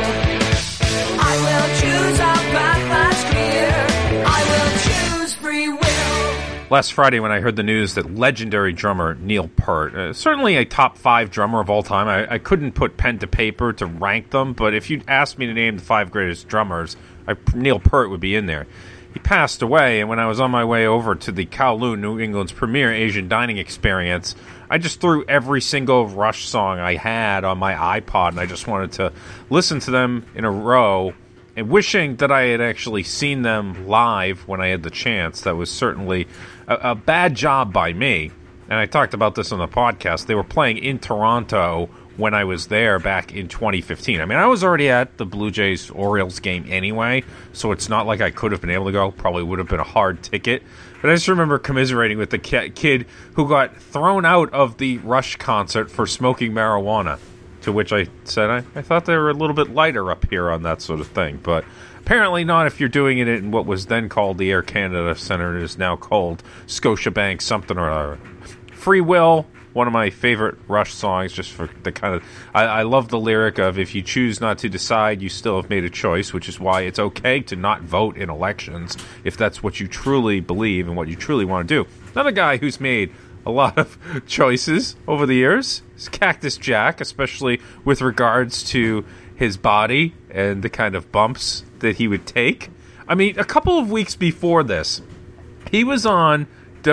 kill. I will choose a path that's clear. I will choose free will. Last Friday, when I heard the news that legendary drummer Neil Peart, certainly a top 5 drummer of all time, I couldn't put pen to paper to rank them, but if you'd asked me to name the 5 greatest drummers, Neil Peart would be in there. He passed away, and when I was on my way over to the Kowloon, New England's premier Asian dining experience, I just threw every single Rush song I had on my iPod, and I just wanted to listen to them in a row, and wishing that I had actually seen them live when I had the chance. That was certainly a bad job by me. And I talked about this on the podcast. They were playing in Toronto when I was there back in 2015. I mean, I was already at the Blue Jays-Orioles game anyway, so it's not like I could have been able to go. Probably would have been a hard ticket. But I just remember commiserating with the kid who got thrown out of the Rush concert for smoking marijuana. To which I said, I thought they were a little bit lighter up here on that sort of thing. But apparently not if you're doing it in what was then called the Air Canada Centre. It is now called Scotiabank something or other. Free Will, one of my favorite Rush songs, just for the kind of... I love the lyric of, if you choose not to decide, you still have made a choice, which is why it's okay to not vote in elections if that's what you truly believe and what you truly want to do. Another guy who's made a lot of choices over the years is Cactus Jack, especially with regards to his body and the kind of bumps that he would take. I mean, a couple of weeks before this, he was on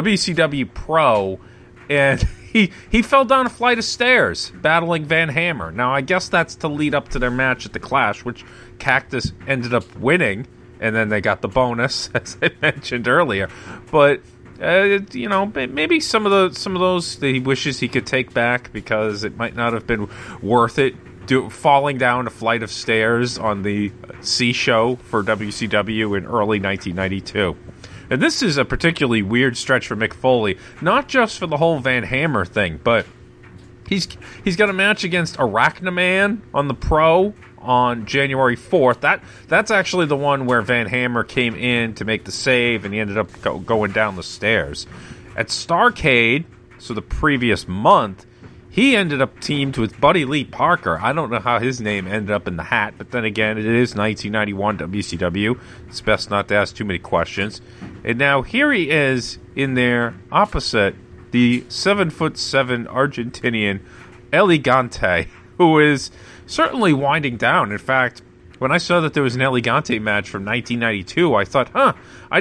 WCW Pro, and he fell down a flight of stairs battling Van Hammer. Now, I guess that's to lead up to their match at the Clash, which Cactus ended up winning, and then they got the bonus, as I mentioned earlier. But you know, maybe some of those that he wishes he could take back, because it might not have been worth it. Falling down a flight of stairs on the C show for WCW in early 1992. And this is a particularly weird stretch for Mick Foley, not just for the whole Van Hammer thing, but he's got a match against Arachnaman on the Pro on January 4th. That's actually the one where Van Hammer came in to make the save, and he ended up going down the stairs. At Starrcade, so the previous month, he ended up teamed with Buddy Lee Parker. I don't know how his name ended up in the hat, but then again, it is 1991 WCW. It's best not to ask too many questions. And now here he is in there opposite the 7'7" Argentinian Elegante, who is certainly winding down. In fact, when I saw that there was an Elegante match from 1992, I thought, I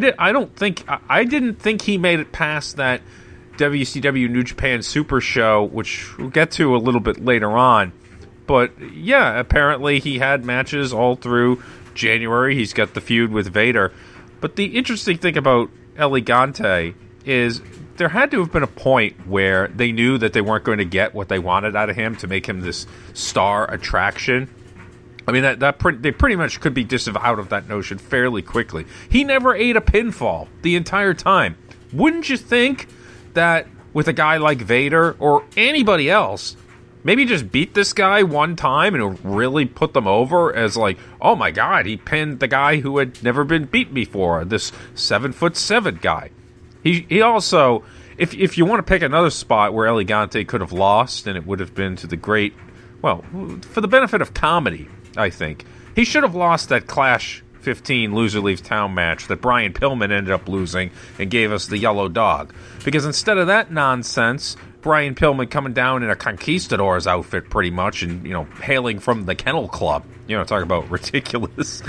didn't think he made it past that WCW New Japan Super Show, which we'll get to a little bit later on. But yeah, apparently he had matches all through January. He's got the feud with Vader. But the interesting thing about Elegante is there had to have been a point where they knew that they weren't going to get what they wanted out of him to make him this star attraction. I mean, they pretty much could be disavowed of that notion fairly quickly. He never ate a pinfall the entire time. Wouldn't you think that with a guy like Vader or anybody else, maybe just beat this guy one time and it'll really put them over as like, oh my God, he pinned the guy who had never been beat before, this 7'7" guy. He also, if you want to pick another spot where Elegante could have lost, and it would have been to the great, well, for the benefit of comedy, I think, he should have lost that Clash 15 Loser Leaves Town match that Brian Pillman ended up losing and gave us the yellow dog. Because instead of that nonsense, Brian Pillman coming down in a conquistador's outfit pretty much and, hailing from the Kennel Club. Talk about ridiculous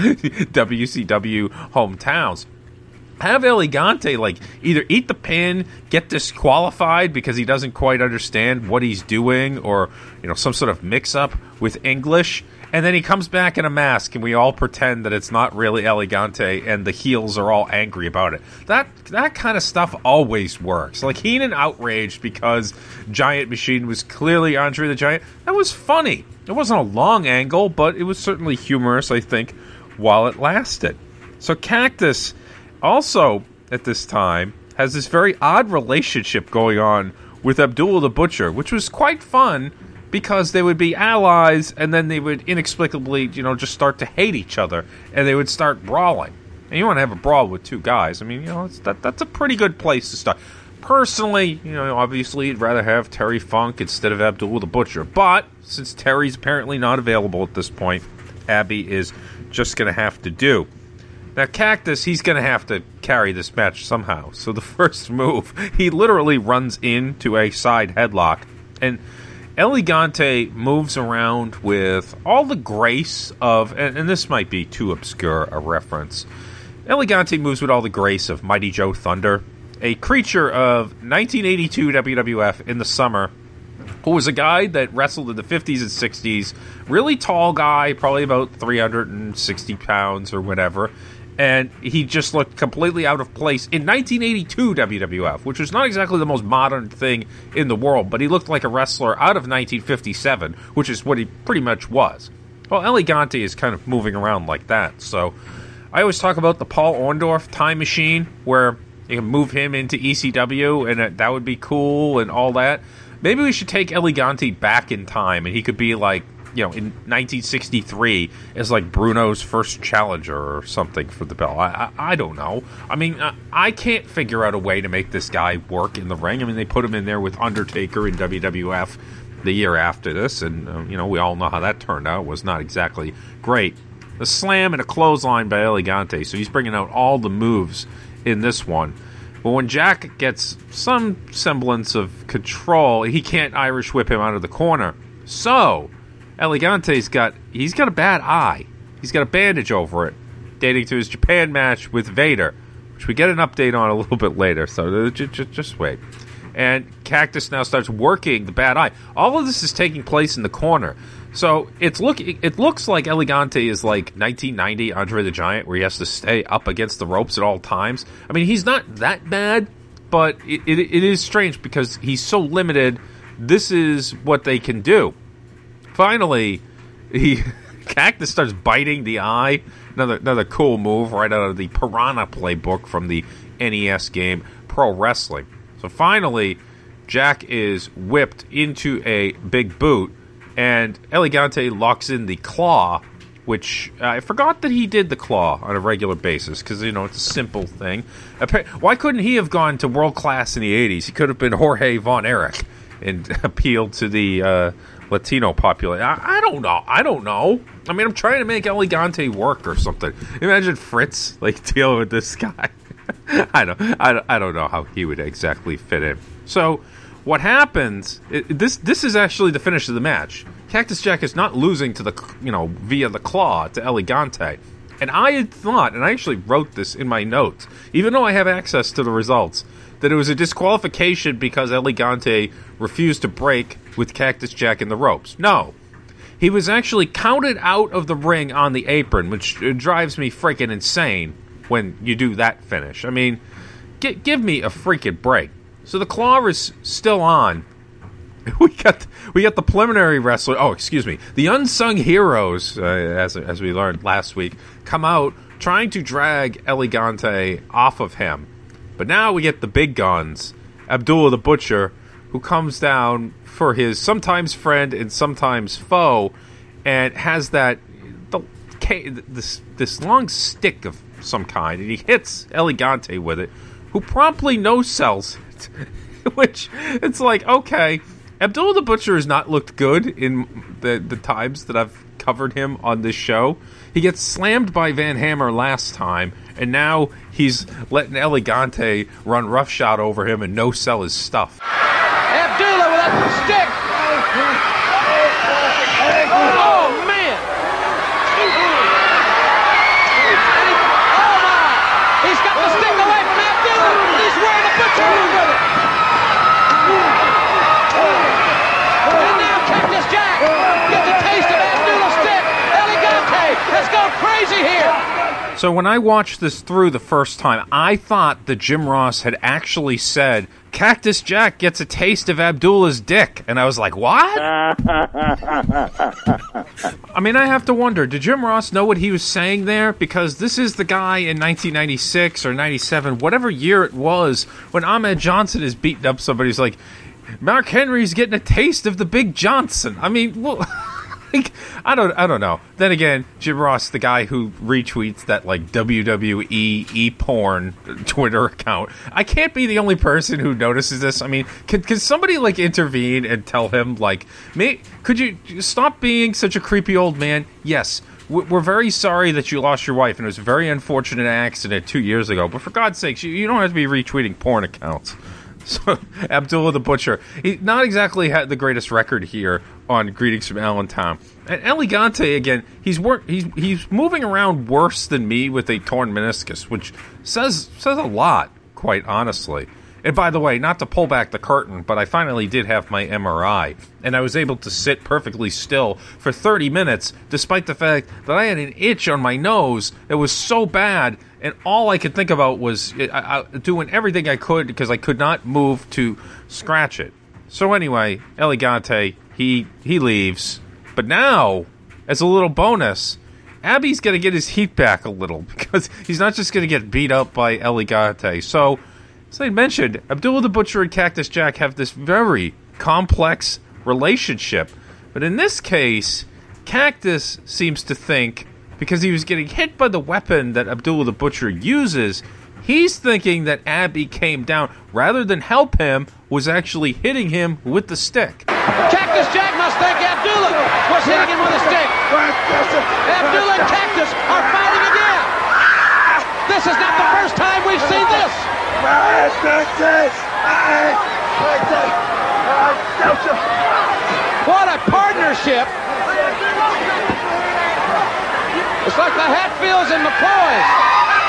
WCW hometowns. Have El Gigante, either eat the pin, get disqualified because he doesn't quite understand what he's doing, or, some sort of mix-up with English, and then he comes back in a mask, and we all pretend that it's not really El Gigante, and the heels are all angry about it. That kind of stuff always works. Like Heenan outraged because Giant Machine was clearly Andre the Giant. That was funny. It wasn't a long angle, but it was certainly humorous, I think, while it lasted. So Cactus also, at this time, has this very odd relationship going on with Abdullah the Butcher, which was quite fun because they would be allies and then they would inexplicably, just start to hate each other and they would start brawling. And you want to have a brawl with two guys. I mean, that's a pretty good place to start. Personally, obviously, you'd rather have Terry Funk instead of Abdullah the Butcher. But since Terry's apparently not available at this point, Abby is just going to have to do. Now, Cactus, he's going to have to carry this match somehow. So the first move, he literally runs into a side headlock. And El Gigante moves around with all the grace of, and this might be too obscure a reference, El Gigante moves with all the grace of Mighty Joe Thunder, a creature of 1982 WWF in the summer, who was a guy that wrestled in the 50s and 60s, really tall guy, probably about 360 pounds or whatever, and he just looked completely out of place in 1982 WWF, which was not exactly the most modern thing in the world, but he looked like a wrestler out of 1957, which is what he pretty much was. Well, El Gigante is kind of moving around like that, so I always talk about the Paul Orndorff time machine, where you can move him into ECW, and that would be cool and all that. Maybe we should take El Gigante back in time, and he could be like, in 1963 as like Bruno's first challenger or something for the belt. I don't know. I mean, I can't figure out a way to make this guy work in the ring. I mean, they put him in there with Undertaker in WWF the year after this, and, we all know how that turned out. It was not exactly great. A slam and a clothesline by El Gigante, so he's bringing out all the moves in this one. But when Jack gets some semblance of control, he can't Irish whip him out of the corner. So El Gigante's got a bad eye. He's got a bandage over it, dating to his Japan match with Vader, which we get an update on a little bit later, so just wait. And Cactus now starts working the bad eye. All of this is taking place in the corner. So it looks like El Gigante is like 1990 Andre the Giant, where he has to stay up against the ropes at all times. I mean, he's not that bad, but it is strange because he's so limited. This is what they can do. Finally, Cactus starts biting the eye. Another cool move right out of the Piranha playbook from the NES game Pro Wrestling. So finally, Jack is whipped into a big boot, and El Gigante locks in the claw, which I forgot that he did the claw on a regular basis because, it's a simple thing. Why couldn't he have gone to world class in the 80s? He could have been Jorge Von Erich and appealed to the Latino population. I don't know. I mean, I'm trying to make El Gigante work or something. Imagine Fritz dealing with this guy. I don't know how he would exactly fit in. So what happens? This is actually the finish of the match. Cactus Jack is not losing to the via the claw to El Gigante. And I had thought, and I actually wrote this in my notes, even though I have access to the results, that it was a disqualification because El Gigante refused to break with Cactus Jack in the ropes. No. He was actually counted out of the ring on the apron, which drives me freaking insane when you do that finish. I mean, give me a freaking break. So the claw is still on. We got the preliminary wrestler. Oh, excuse me. The unsung heroes, as we learned last week, come out trying to drag El Gigante off of him. But now we get the big guns, Abdullah the Butcher, who comes down for his sometimes friend and sometimes foe, and has this long stick of some kind, and he hits El Gigante with it, who promptly no-sells it. Which, it's like, okay, Abdullah the Butcher has not looked good in the times that I've covered him on this show. He gets slammed by Van Hammer last time, and now he's letting El Gigante run roughshod over him and no-sell his stuff. Abdullah that stick. Oh, man. Oh, my. He's got the stick away from Abdullah. He's wearing a butcher room with it. And now Cactus Jack gets a taste of Abdullah's stick. Elegante has gone crazy here. So when I watched this through the first time, I thought that Jim Ross had actually said, Cactus Jack gets a taste of Abdullah's dick. And I was like, what? I mean, I have to wonder, did Jim Ross know what he was saying there? Because this is the guy in 1996 or 97, whatever year it was, when Ahmed Johnson is beating up somebody who's like, Mark Henry's getting a taste of the Big Johnson. I mean, well... Like, I don't know. Then again, Jim Ross, the guy who retweets that like WWE e-porn Twitter account, I can't be the only person who notices this. I mean, could somebody like intervene and tell him like, could you stop being such a creepy old man? Yes, we're very sorry that you lost your wife, and it was a very unfortunate accident 2 years ago. But for God's sakes, you don't have to be retweeting porn accounts. So, Abdullah the Butcher, he not exactly had the greatest record here on Greetings from Allentown. And Elegante, again, he's moving around worse than me with a torn meniscus, which says a lot, quite honestly. And by the way, not to pull back the curtain, but I finally did have my MRI, and I was able to sit perfectly still for 30 minutes, despite the fact that I had an itch on my nose that was so bad, and all I could think about was doing everything I could because I could not move to scratch it. So anyway, Elegante, he leaves. But now, as a little bonus, Abby's going to get his heat back a little because he's not just going to get beat up by Elegante. So, as I mentioned, Abdullah the Butcher and Cactus Jack have this very complex relationship. But in this case, Cactus seems to think, because he was getting hit by the weapon that Abdullah the Butcher uses, he's thinking that Abby came down, rather than help him, was actually hitting him with the stick. Cactus Jack must think Abdullah was hitting him with a stick. Abdullah and Cactus are fighting again. This is not the first time we've seen this. What a partnership. It's like the Hatfields and McCoys.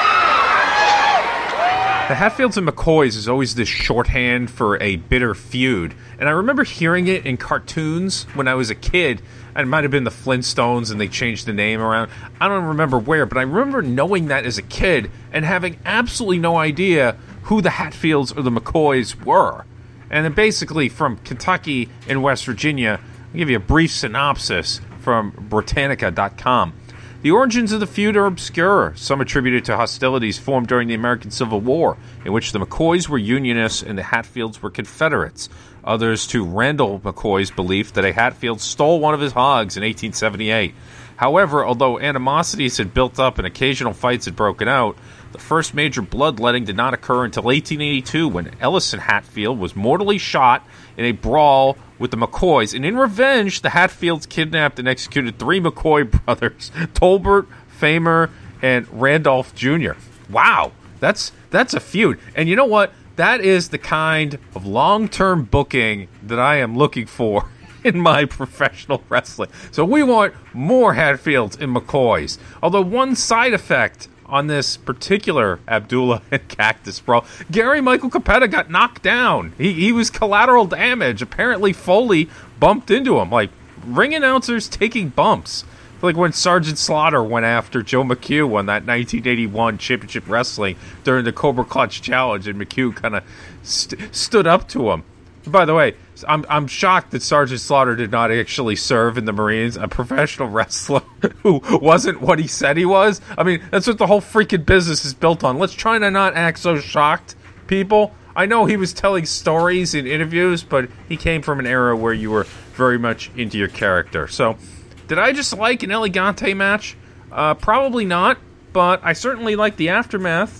The Hatfields and McCoys is always this shorthand for a bitter feud. And I remember hearing it in cartoons when I was a kid. It might have been the Flintstones and they changed the name around. I don't remember where, but I remember knowing that as a kid and having absolutely no idea who the Hatfields or the McCoys were. And then basically from Kentucky and West Virginia, I'll give you a brief synopsis from Britannica.com. The origins of the feud are obscure, some attributed to hostilities formed during the American Civil War, in which the McCoys were Unionists and the Hatfields were Confederates. Others to Randall McCoy's belief that a Hatfield stole one of his hogs in 1878. However, although animosities had built up and occasional fights had broken out, the first major bloodletting did not occur until 1882, when Ellison Hatfield was mortally shot in a brawl with the McCoys, and in revenge, the Hatfields kidnapped and executed 3 McCoy brothers, Tolbert, Famer, and Randolph Jr. Wow, that's a feud. And you know what? That is the kind of long-term booking that I am looking for in my professional wrestling. So we want more Hatfields and McCoys. Although one side effect on this particular Abdullah and Cactus brawl, Gary Michael Capetta got knocked down. He was collateral damage. Apparently Foley bumped into him. Like, ring announcers taking bumps. Like when Sergeant Slaughter went after Joe McHugh on that 1981 Championship Wrestling during the Cobra Clutch Challenge, and McHugh kind of stood up to him. By the way, I'm shocked that Sergeant Slaughter did not actually serve in the Marines, a professional wrestler who wasn't what he said he was. I mean, that's what the whole freaking business is built on. Let's try to not act so shocked, people. I know he was telling stories in interviews, but he came from an era where you were very much into your character. So, did I just like an Elegante match? Probably not, but I certainly like the aftermath.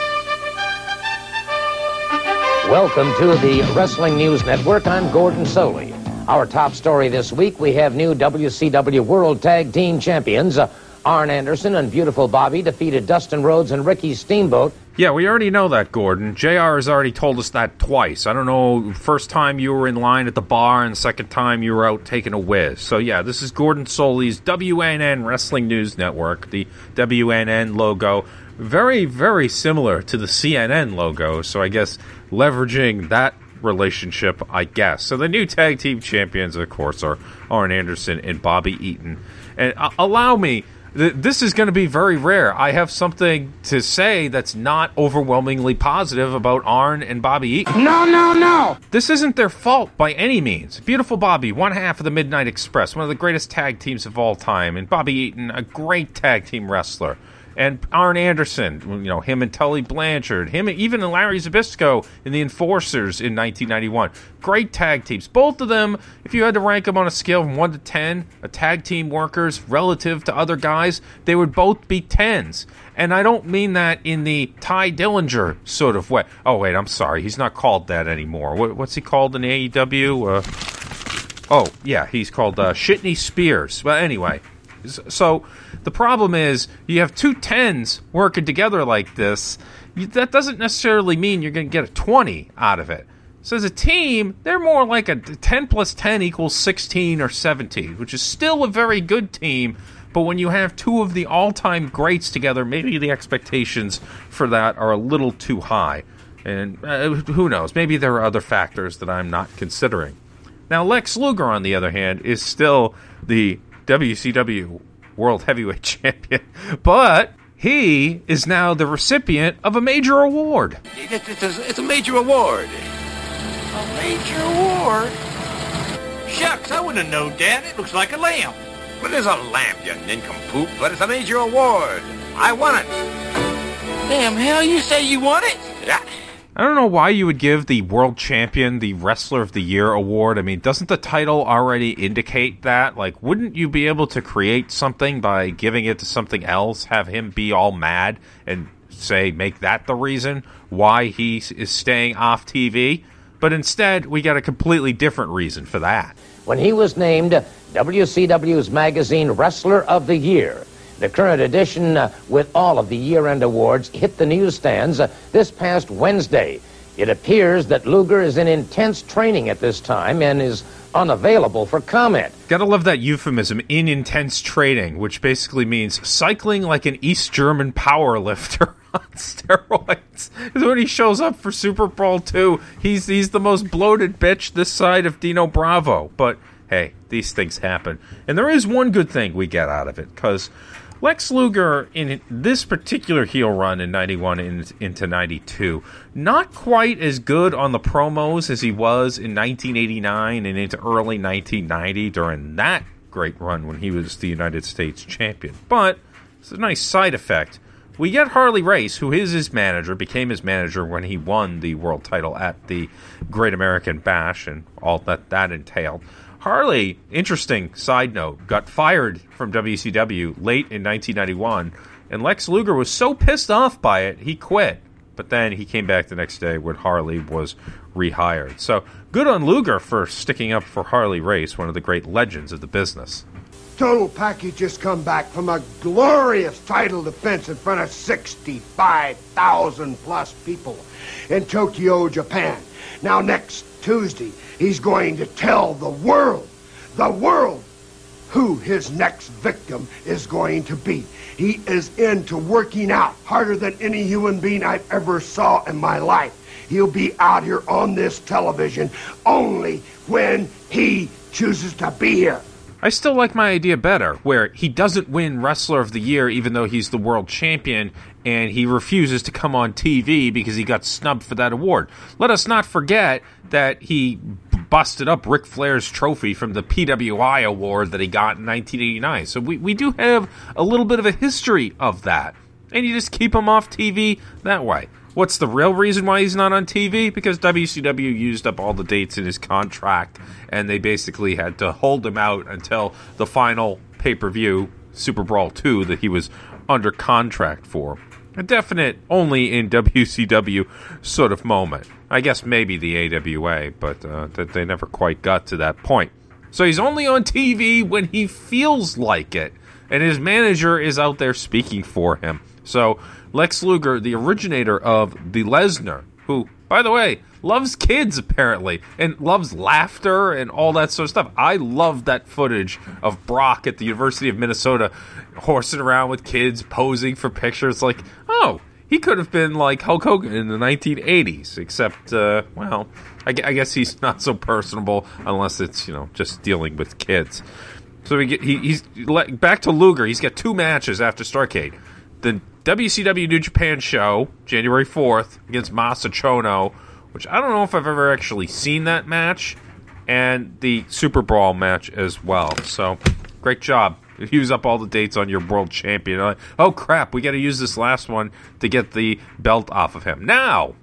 Welcome to the Wrestling News Network. I'm Gordon Soley. Our top story this week, we have new WCW World Tag Team Champions. Arn Anderson and Beautiful Bobby defeated Dustin Rhodes and Ricky Steamboat. Yeah, we already know that, Gordon. JR has already told us that twice. I don't know, first time you were in line at the bar and second time you were out taking a whiz. So yeah, this is Gordon Soley's WNN Wrestling News Network, the WNN logo. Very, very similar to the CNN logo, so I guess leveraging that relationship, I guess. So the new tag team champions, of course, are Arn Anderson and Bobby Eaton. And allow me, this is going to be very rare. I have something to say that's not overwhelmingly positive about Arn and Bobby Eaton. No! This isn't their fault by any means. Beautiful Bobby, one half of the Midnight Express, one of the greatest tag teams of all time, and Bobby Eaton, a great tag team wrestler. And Arn Anderson, him and Tully Blanchard, him even and Larry Zbyszko in the Enforcers in 1991. Great tag teams. Both of them, if you had to rank them on a scale from 1 to 10, tag team workers relative to other guys, they would both be 10s. And I don't mean that in the Ty Dillinger sort of way. Oh, wait, I'm sorry. He's not called that anymore. What's he called in AEW? He's called Shitney Spears. Well, anyway. So the problem is you have two 10s working together like this. That doesn't necessarily mean you're going to get a 20 out of it. So as a team, they're more like a 10 plus 10 equals 16 or 17, which is still a very good team. But when you have two of the all-time greats together, maybe the expectations for that are a little too high. And who knows? Maybe there are other factors that I'm not considering. Now, Lex Luger, on the other hand, is still the WCW World Heavyweight Champion, but he is now the recipient of a major award. It's a major award. A major award? Shucks, I wouldn't have known, Dad. It looks like a lamp. Well, there's a lamp, you nincompoop, but it's a major award. I won it. Damn hell, you say you won it? I don't know why you would give the world champion the Wrestler of the Year award. I mean, doesn't the title already indicate that? Like, wouldn't you be able to create something by giving it to something else, have him be all mad, and say, make that the reason why he is staying off TV? But instead, we got a completely different reason for that. When he was named WCW's magazine Wrestler of the Year, the current edition with all of the year-end awards hit the newsstands this past Wednesday. It appears that Luger is in intense training at this time and is unavailable for comment. Gotta love that euphemism, in intense training, which basically means cycling like an East German power lifter on steroids. Because when he shows up for Super Bowl II, he's the most bloated bitch this side of Dino Bravo. But hey, these things happen. And there is one good thing we get out of it, because Lex Luger, in this particular heel run in 91 into 92, not quite as good on the promos as he was in 1989 and into early 1990 during that great run when he was the United States champion. But it's a nice side effect. We get Harley Race, who is his manager, became his manager when he won the world title at the Great American Bash and all that entailed. Harley, interesting side note, got fired from WCW late in 1991, and Lex Luger was so pissed off by it, he quit. But then he came back the next day when Harley was rehired. So good on Luger for sticking up for Harley Race, one of the great legends of the business. Total Package just come back from a glorious title defense in front of 65,000 plus people in Tokyo, Japan. Now next Tuesday, he's going to tell the world, who his next victim is going to be. He is into working out harder than any human being I've ever saw in my life. He'll be out here on this television only when he chooses to be here. I still like my idea better, where he doesn't win Wrestler of the Year even though he's the world champion, and he refuses to come on TV because he got snubbed for that award. Let us not forget that he busted up Ric Flair's trophy from the PWI award that he got in 1989. So we do have a little bit of a history of that. And you just keep him off TV that way. What's the real reason why he's not on TV? Because WCW used up all the dates in his contract, and they basically had to hold him out until the final pay-per-view, Super Brawl II, that he was under contract for. A definite only in WCW sort of moment. I guess maybe the AWA, but that they never quite got to that point. So he's only on TV when he feels like it. and his manager is out there speaking for him. So Lex Luger, the originator of the Lesnar, who, by the way, loves kids apparently, and loves laughter and all that sort of stuff. I love that footage of Brock at the University of Minnesota horsing around with kids, posing for pictures. Like, oh, he could have been like Hulk Hogan in the 1980s, except, well, I guess he's not so personable unless it's, just dealing with kids. So he's back to Luger. He's got 2 matches after Starrcade. The WCW New Japan show, January 4th, against Masa Chono, which I don't know if I've ever actually seen that match, and the Super Brawl match as well. So, great job. Use up all the dates on your world champion. Like, oh, crap, we got to use this last one to get the belt off of him. Now,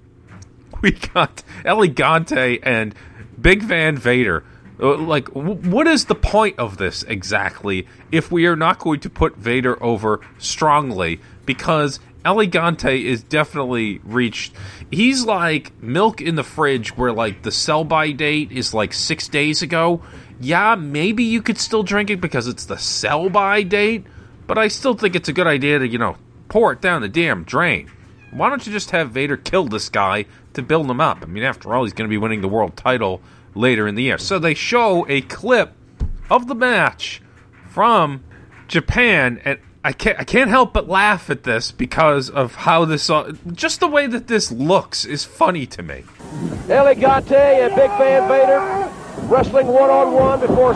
we got Elegante and Big Van Vader. Like, what is the point of this exactly if we are not going to put Vader over strongly? Because Elegante is definitely reached. He's like milk in the fridge where, like, the sell-by date is like 6 days ago. Yeah, maybe you could still drink it because it's the sell-by date, but I still think it's a good idea to, pour it down the damn drain. Why don't you just have Vader kill this guy to build him up? I mean, after all, he's going to be winning the world title later in the year. So they show a clip of the match from Japan, and I can't help but laugh at this because of how this, just the way that this looks is funny to me. Elegante and Big Van Vader wrestling one-on-one before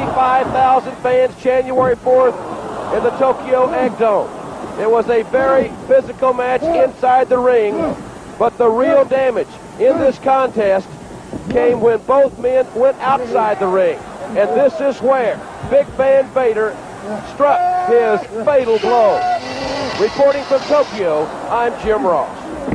65,000 fans January 4th in the Tokyo Egg Dome. It was a very physical match inside the ring, but the real damage in this contest came when both men went outside the ring. And this is where Big Van Vader struck his fatal blow. Reporting from Tokyo, I'm Jim Ross.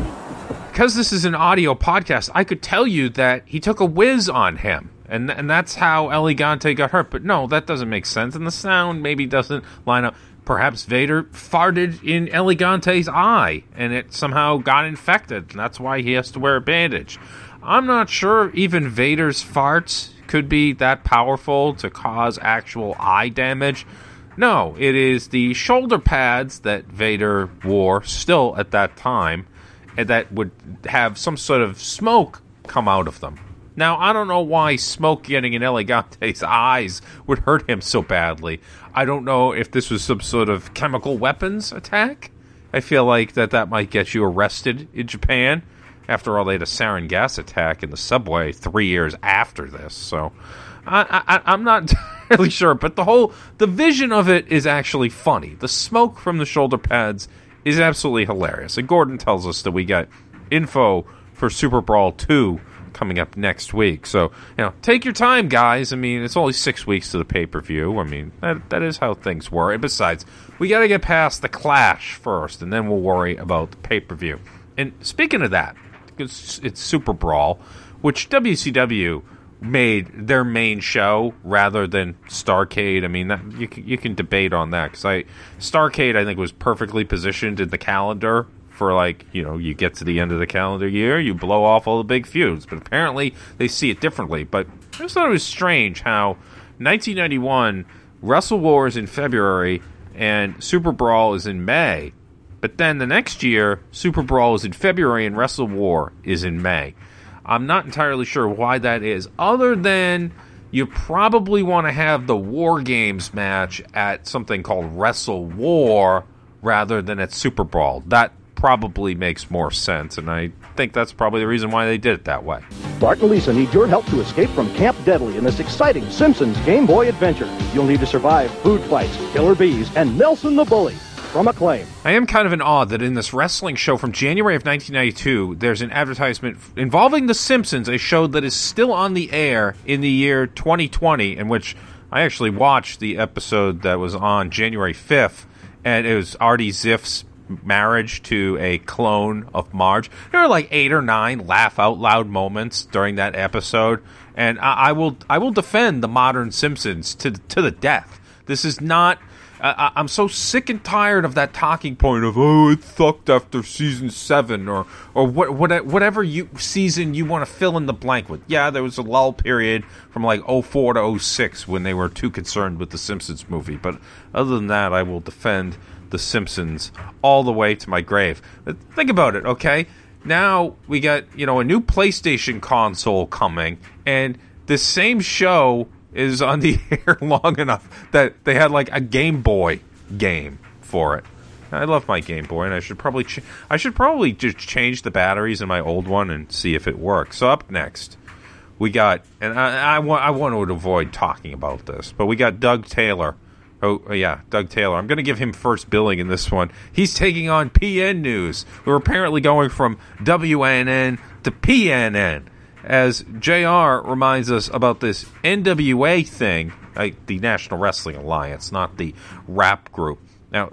Because this is an audio podcast, I could tell you that he took a whiz on him. And that's how Elegante got hurt. But no, that doesn't make sense. And the sound maybe doesn't line up. Perhaps Vader farted in Elegante's eye, and it somehow got infected. And that's why he has to wear a bandage. I'm not sure even Vader's farts could be that powerful to cause actual eye damage. No, it is the shoulder pads that Vader wore still at that time, and that would have some sort of smoke come out of them. Now, I don't know why smoke getting in Elegante's eyes would hurt him so badly. I don't know if this was some sort of chemical weapons attack. I feel like that might get you arrested in Japan. After all, they had a sarin gas attack in the subway 3 years after this. So, I'm not entirely sure. But the vision of it is actually funny. The smoke from the shoulder pads is absolutely hilarious. And Gordon tells us that we got info for Super Brawl 2 coming up next week. So, take your time, guys. I mean, it's only 6 weeks to the pay-per-view. I mean, that is how things work. And besides, we got to get past the Clash first, and then we'll worry about the pay-per-view. And speaking of that, it's Super Brawl, which WCW made their main show rather than Starrcade. I mean, you can debate on that, because Starrcade, I think, was perfectly positioned in the calendar for, like, you get to the end of the calendar year, you blow off all the big feuds. But apparently they see it differently. But I just thought it was strange how 1991 Wrestle War is in February and Super Brawl is in May. But then the next year, Super Brawl is in February and Wrestle War is in May. I'm not entirely sure why that is, other than you probably want to have the War Games match at something called Wrestle War rather than at Super Brawl. That probably makes more sense, and I think that's probably the reason why they did it that way. Bart and Lisa need your help to escape from Camp Deadly in this exciting Simpsons Game Boy adventure. You'll need to survive food fights, killer bees, and Nelson the Bully. From Acclaim. I am kind of in awe that in this wrestling show from January of 1992, there's an advertisement involving The Simpsons, a show that is still on the air in the year 2020, in which I actually watched the episode that was on January 5th, and it was Artie Ziff's marriage to a clone of Marge. There were like 8 or 9 laugh-out-loud moments during that episode, and I will defend the modern Simpsons to the death. This is not I'm so sick and tired of that talking point of, oh, it sucked after season 7 or whatever season you want to fill in the blank with. Yeah, there was a lull period from like 04 to 06 when they were too concerned with the Simpsons movie. But other than that, I will defend the Simpsons all the way to my grave. But think about it, okay? Now we got, a new PlayStation console coming, and this same show is on the air long enough that they had like a Game Boy game for it. I love my Game Boy, and I should probably just change the batteries in my old one and see if it works. So up next, we got, and I want to avoid talking about this, but we got Doug Taylor. Oh yeah, Doug Taylor. I'm going to give him first billing in this one. He's taking on PN News, who are apparently going from WNN to PNN. As JR reminds us about this NWA thing, the National Wrestling Alliance, not the rap group. Now,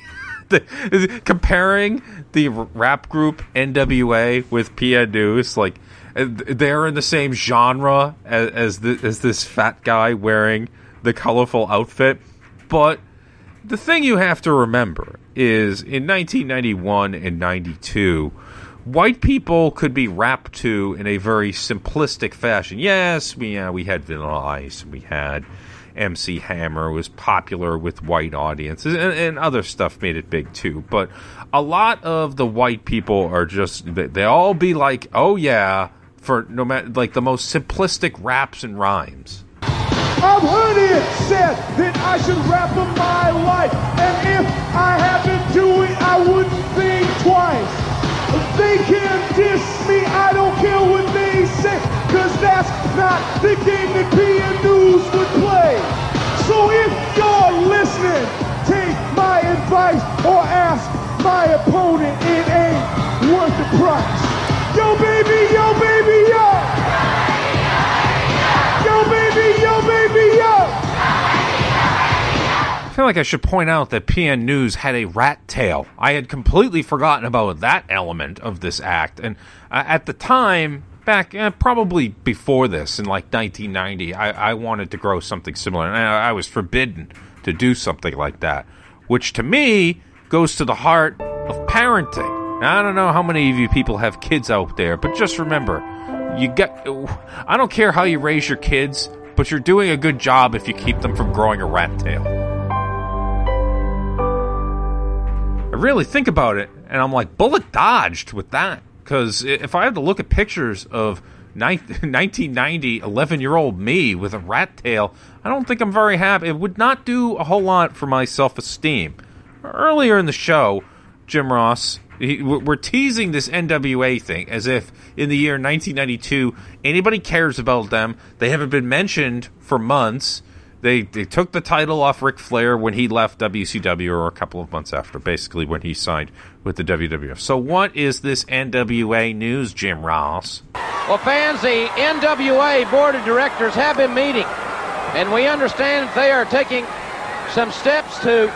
comparing the rap group NWA with PN News, like they're in the same genre as this fat guy wearing the colorful outfit. But the thing you have to remember is in 1991 and 92, white people could be rapped to in a very simplistic fashion. Yes, we had Vanilla Ice, we had MC Hammer, was popular with white audiences, and other stuff made it big too. But a lot of the white people are just, they all be like, oh yeah, for no matter, like the most simplistic raps and rhymes. I've heard it said that I should rap in my life, and if I had to do it, I wouldn't think twice. They can diss me, I don't care what they say, cause that's not the game that PN News would play. So if you're listening, take my advice or ask my opponent, it ain't worth the price. Yo baby, yo baby, yo! Yo baby, yo baby, yo! I feel like I should point out that PN News had a rat tail. I had completely forgotten about that element of this act. And at the time, back probably before this, in like 1990, I wanted to grow something similar. And I was forbidden to do something like that, which to me goes to the heart of parenting. Now, I don't know how many of you people have kids out there, but just remember, I don't care how you raise your kids, but you're doing a good job if you keep them from growing a rat tail. I really think about it, and I'm like, bullet dodged with that. Because if I had to look at pictures of 1990 11-year-old me with a rat tail, I don't think I'm very happy. It would not do a whole lot for my self-esteem. Earlier in the show, Jim Ross, we're teasing this NWA thing as if in the year 1992 anybody cares about them. They haven't been mentioned for months. They took the title off Ric Flair when he left WCW, or a couple of months after, basically when he signed with the WWF. So what is this NWA news, Jim Ross? Well, fans, the NWA Board of Directors have been meeting, and we understand that they are taking some steps to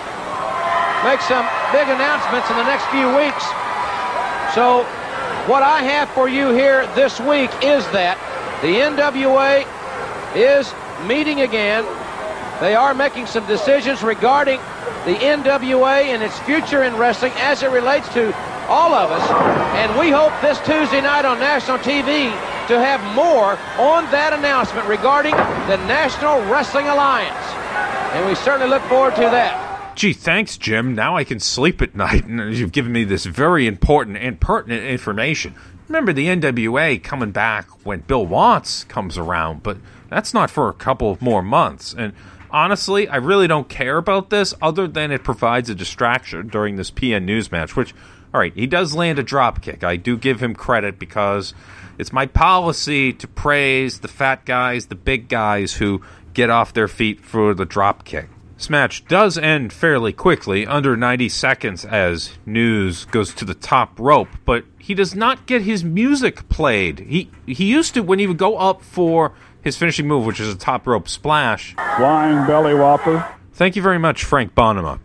make some big announcements in the next few weeks. So what I have for you here this week is that the NWA is meeting again. They are making some decisions regarding the NWA and its future in wrestling as it relates to all of us. And we hope this Tuesday night on national TV to have more on that announcement regarding the National Wrestling Alliance. And we certainly look forward to that. Gee, thanks, Jim. Now I can sleep at night, and you've given me this very important and pertinent information. Remember the NWA coming back when Bill Watts comes around, but that's not for a couple of more months. And honestly, I really don't care about this other than it provides a distraction during this PN News match, which, all right, he does land a drop kick. I do give him credit because it's my policy to praise the fat guys, the big guys who get off their feet for the drop kick. This match does end fairly quickly, under 90 seconds, as News goes to the top rope, but he does not get his music played. He used to, when he would go up for his finishing move, which is a top rope splash. Flying belly whopper. Thank you very much, Frank Bonema, but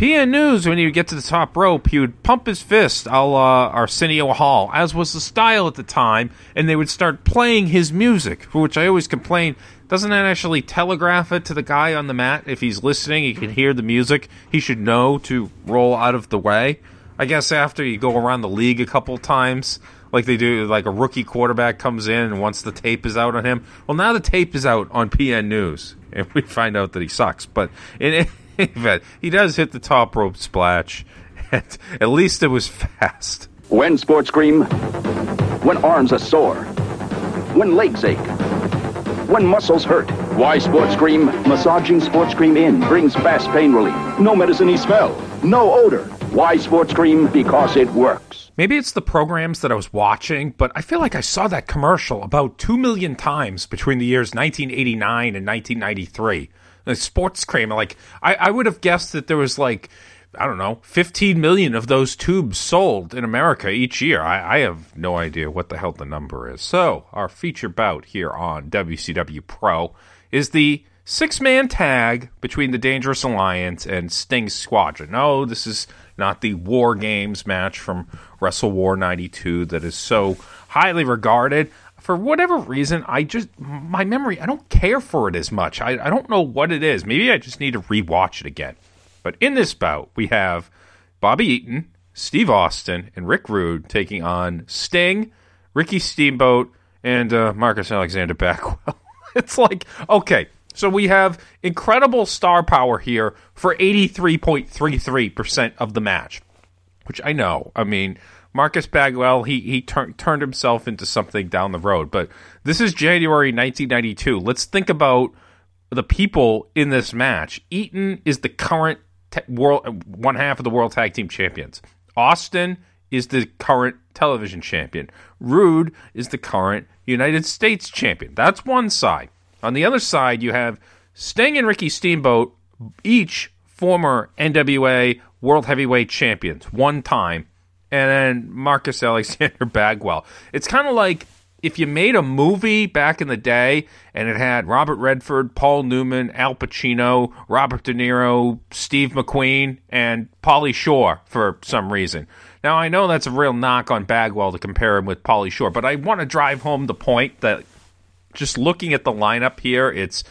PN News, when he would get to the top rope, he would pump his fist a la Arsenio Hall, as was the style at the time, and they would start playing his music, for which I always complain, doesn't that actually telegraph it to the guy on the mat? If he's listening, he can hear the music, he should know to roll out of the way. I guess after you go around the league a couple times, like they do, like a rookie quarterback comes in and once the tape is out on him, well, now the tape is out on PN News, and we find out that he sucks. But in event, he does hit the top rope splash, and at least it was fast. When sports scream, when arms are sore, when legs ache, when muscles hurt. Why Sports Scream? Massaging Sports Scream In brings fast pain relief. No medicine-y smell, no odor. Why Sports Scream? Because it works. Maybe it's the programs that I was watching, but I feel like I saw that commercial about 2 million times between the years 1989 and 1993. The Sports Cream, like, I would have guessed that there was like, I don't know, 15 million of those tubes sold in America each year. I have no idea what the hell the number is. So, our feature bout here on WCW Pro is the 6-man tag between the Dangerous Alliance and Sting's Squadron. No, this is not the War Games match from Wrestle War 92 that is so highly regarded. For whatever reason, my memory, I don't care for it as much. I don't know what it is. Maybe I just need to rewatch it again. But in this bout, we have Bobby Eaton, Steve Austin, and Rick Rude taking on Sting, Ricky Steamboat, and Marcus Alexander Bagwell. It's like, okay, so we have incredible star power here for 83.33% of the match, which I know. I mean, Marcus Bagwell, he turned himself into something down the road. But this is January 1992. Let's think about the people in this match. Eaton is the current one half of the World Tag Team Champions. Austin is the current television champion. Rude is the current United States champion. That's one side. On the other side, you have Sting and Ricky Steamboat, each former NWA World Heavyweight champions, one time. And then Marcus Alexander Bagwell. It's kind of like if you made a movie back in the day and it had Robert Redford, Paul Newman, Al Pacino, Robert De Niro, Steve McQueen, and Pauly Shore for some reason. Now, I know that's a real knock on Bagwell to compare him with Pauly Shore, but I want to drive home the point that just looking at the lineup here, it's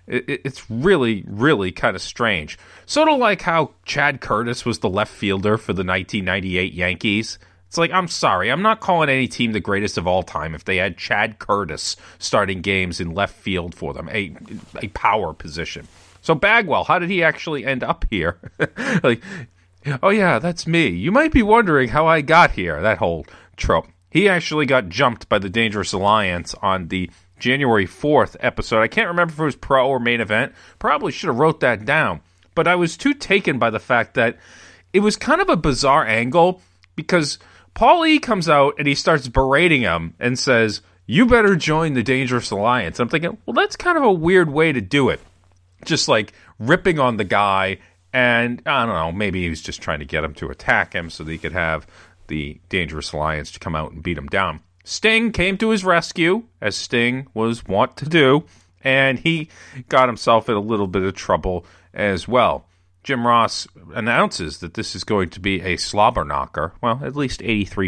really, really kind of strange. Sort of like how Chad Curtis was the left fielder for the 1998 Yankees. It's like, I'm sorry, I'm not calling any team the greatest of all time if they had Chad Curtis starting games in left field for them, a power position. So Bagwell, how did he actually end up here? Like, oh yeah, that's me. You might be wondering how I got here, that whole trope. He actually got jumped by the Dangerous Alliance on the January 4th episode. I can't remember if it was pro or main event. Probably should have wrote that down. But I was too taken by the fact that it was kind of a bizarre angle because Paul E. comes out and he starts berating him and says, "You better join the Dangerous Alliance." I'm thinking, well, that's kind of a weird way to do it. Just like ripping on the guy, and I don't know, maybe he was just trying to get him to attack him so that he could have the Dangerous Alliance to come out and beat him down. Sting came to his rescue, as Sting was wont to do, and he got himself in a little bit of trouble as well. Jim Ross announces that this is going to be a slobber knocker. Well, at least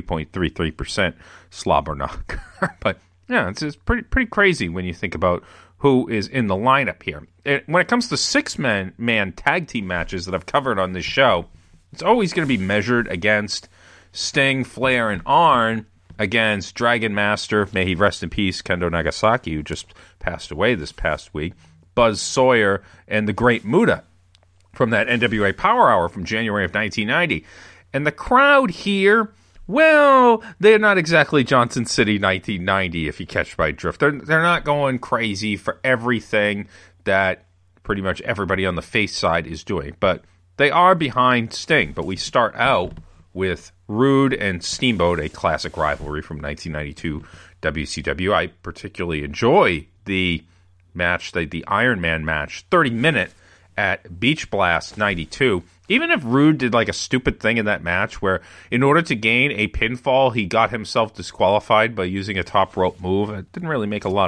83.33% slobber knocker. But yeah, it's pretty crazy when you think about who is in the lineup here. When it comes to 6-man tag team matches that I've covered on this show, it's always going to be measured against Sting, Flair, and Arn against Dragon Master, may he rest in peace, Kendo Nagasaki, who just passed away this past week, Buzz Sawyer, and the Great Muta from that NWA Power Hour from January of 1990. And the crowd here, well, they're not exactly Johnson City 1990, if you catch my drift. They're not going crazy for everything that pretty much everybody on the face side is doing. But they are behind Sting. But we start out with Rude and Steamboat, a classic rivalry from 1992 WCW. I particularly enjoy the match, the Iron Man match, 30-minute at Beach Blast 92. Even if Rude did like a stupid thing in that match where in order to gain a pinfall, he got himself disqualified by using a top rope move, it didn't really make a lot of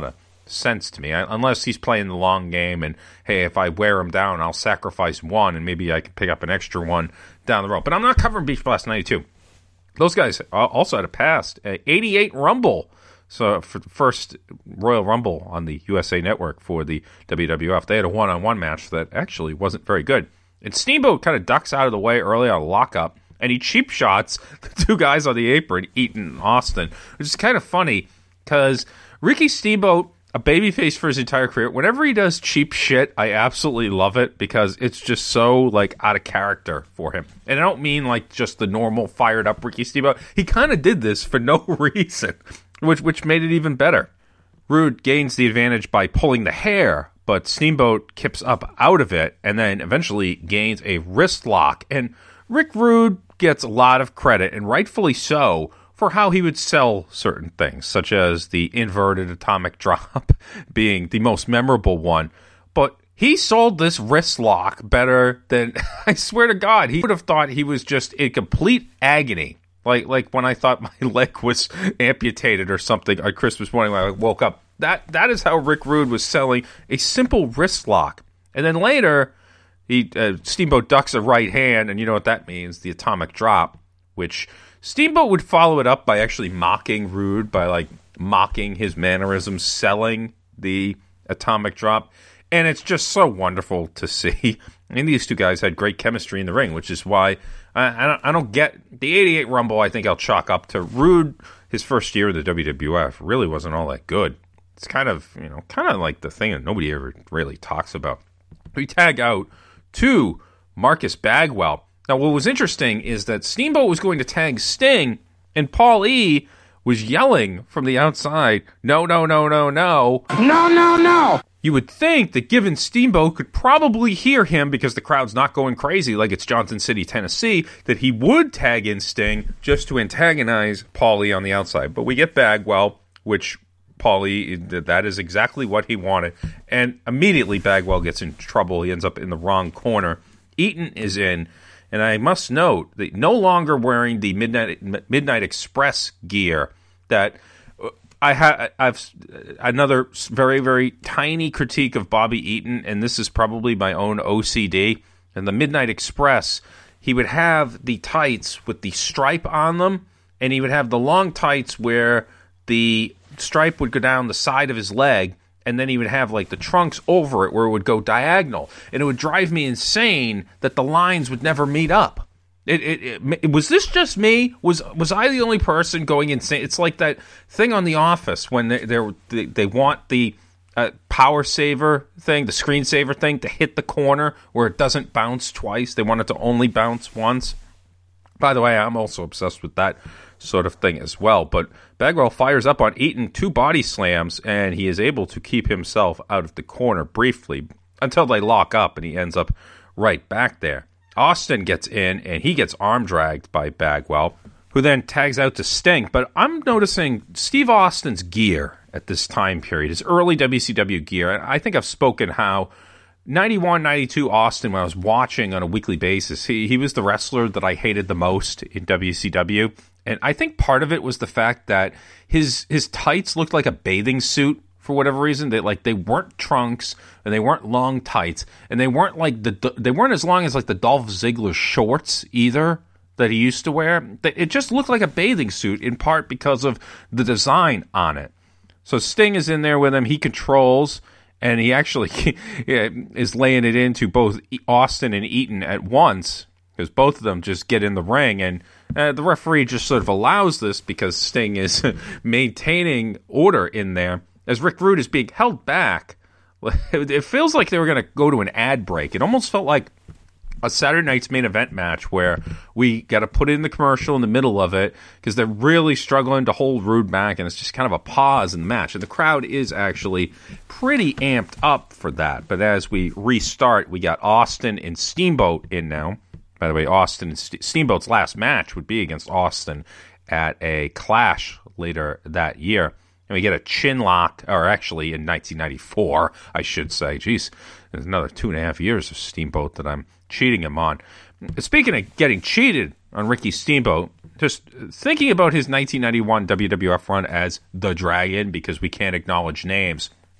sense to me, unless he's playing the long game and, hey, if I wear him down, I'll sacrifice one and maybe I can pick up an extra one down the road. But I'm not covering Beach Blast 92. Those guys also had a past 88 Rumble. So for the first Royal Rumble on the USA Network for the WWF, they had a one-on-one match that actually wasn't very good. And Steamboat kind of ducks out of the way early on a lockup, and he cheap shots the two guys on the apron, Eaton and Austin, which is kind of funny because Ricky Steamboat, a babyface for his entire career, whenever he does cheap shit, I absolutely love it because it's just so, like, out of character for him. And I don't mean, like, just the normal fired-up Ricky Steamboat. He kind of did this for no reason, which made it even better. Rude gains the advantage by pulling the hair, but Steamboat kips up out of it and then eventually gains a wrist lock. And Rick Rude gets a lot of credit, and rightfully so, for how he would sell certain things, such as the inverted atomic drop being the most memorable one. But he sold this wrist lock better than, I swear to God, he would have thought he was just in complete agony. Like when I thought my leg was amputated or something on Christmas morning when I woke up. That is how Rick Rude was selling a simple wrist lock. And then later, Steamboat ducks a right hand, and you know what that means, the atomic drop, which Steamboat would follow it up by actually mocking Rude, by like mocking his mannerisms, selling the atomic drop. And it's just so wonderful to see. And these two guys had great chemistry in the ring, which is why I don't get the 88 Rumble. I think I'll chalk up to Rude. His first year in the WWF really wasn't all that good. It's kind of like the thing that nobody ever really talks about. We tag out to Marcus Bagwell. Now, what was interesting is that Steamboat was going to tag Sting, and Paul E. was yelling from the outside, no, no, no, no, no. No, no, no. You would think that given Steamboat could probably hear him because the crowd's not going crazy like it's Johnson City, Tennessee, that he would tag in Sting just to antagonize Paul E. on the outside. But we get Bagwell, which Paul E., that is exactly what he wanted. And immediately Bagwell gets in trouble. He ends up in the wrong corner. Eaton is in. And I must note that no longer wearing the Midnight Express gear that I've another very, very tiny critique of Bobby Eaton, and this is probably my own OCD. And the Midnight Express, he would have the tights with the stripe on them, and he would have the long tights where the stripe would go down the side of his leg, and then he would have like the trunks over it where it would go diagonal. And it would drive me insane that the lines would never meet up. Was this just me? Was I the only person going insane? It's like that thing on The Office when they want the power saver thing, the screensaver thing, to hit the corner where it doesn't bounce twice. They want it to only bounce once. By the way, I'm also obsessed with that sort of thing as well. But Bagwell fires up on Eaton, 2 body slams, and he is able to keep himself out of the corner briefly until they lock up, and he ends up right back there. Austin gets in, and he gets arm dragged by Bagwell, who then tags out to Sting. But I'm noticing Steve Austin's gear at this time period, his early WCW gear. And I think I've spoken how 91, 92 Austin, when I was watching on a weekly basis, he was the wrestler that I hated the most in WCW. And I think part of it was the fact that his tights looked like a bathing suit for whatever reason. They weren't trunks, and they weren't long tights, and they weren't they weren't as long as like the Dolph Ziggler shorts either that he used to wear. It just looked like a bathing suit, in part because of the design on it. So Sting is in there with him. He controls, and he actually is laying it into both Austin and Eaton at once, because both of them just get in the ring, and the referee just sort of allows this because Sting is maintaining order in there. As Rick Rude is being held back, it feels like they were going to go to an ad break. It almost felt like a Saturday Night's Main Event match where we got to put in the commercial in the middle of it because they're really struggling to hold Rude back, and it's just kind of a pause in the match. And the crowd is actually pretty amped up for that. But as we restart, we got Austin and Steamboat in now. By the way, Austin and Steamboat's last match would be against Austin at a Clash later that year. And we get a chin lock, or actually in 1994, I should say. Jeez, there's another 2.5 years of Steamboat that I'm cheating him on. Speaking of getting cheated on Ricky Steamboat, just thinking about his 1991 WWF run as The Dragon, because we can't acknowledge names.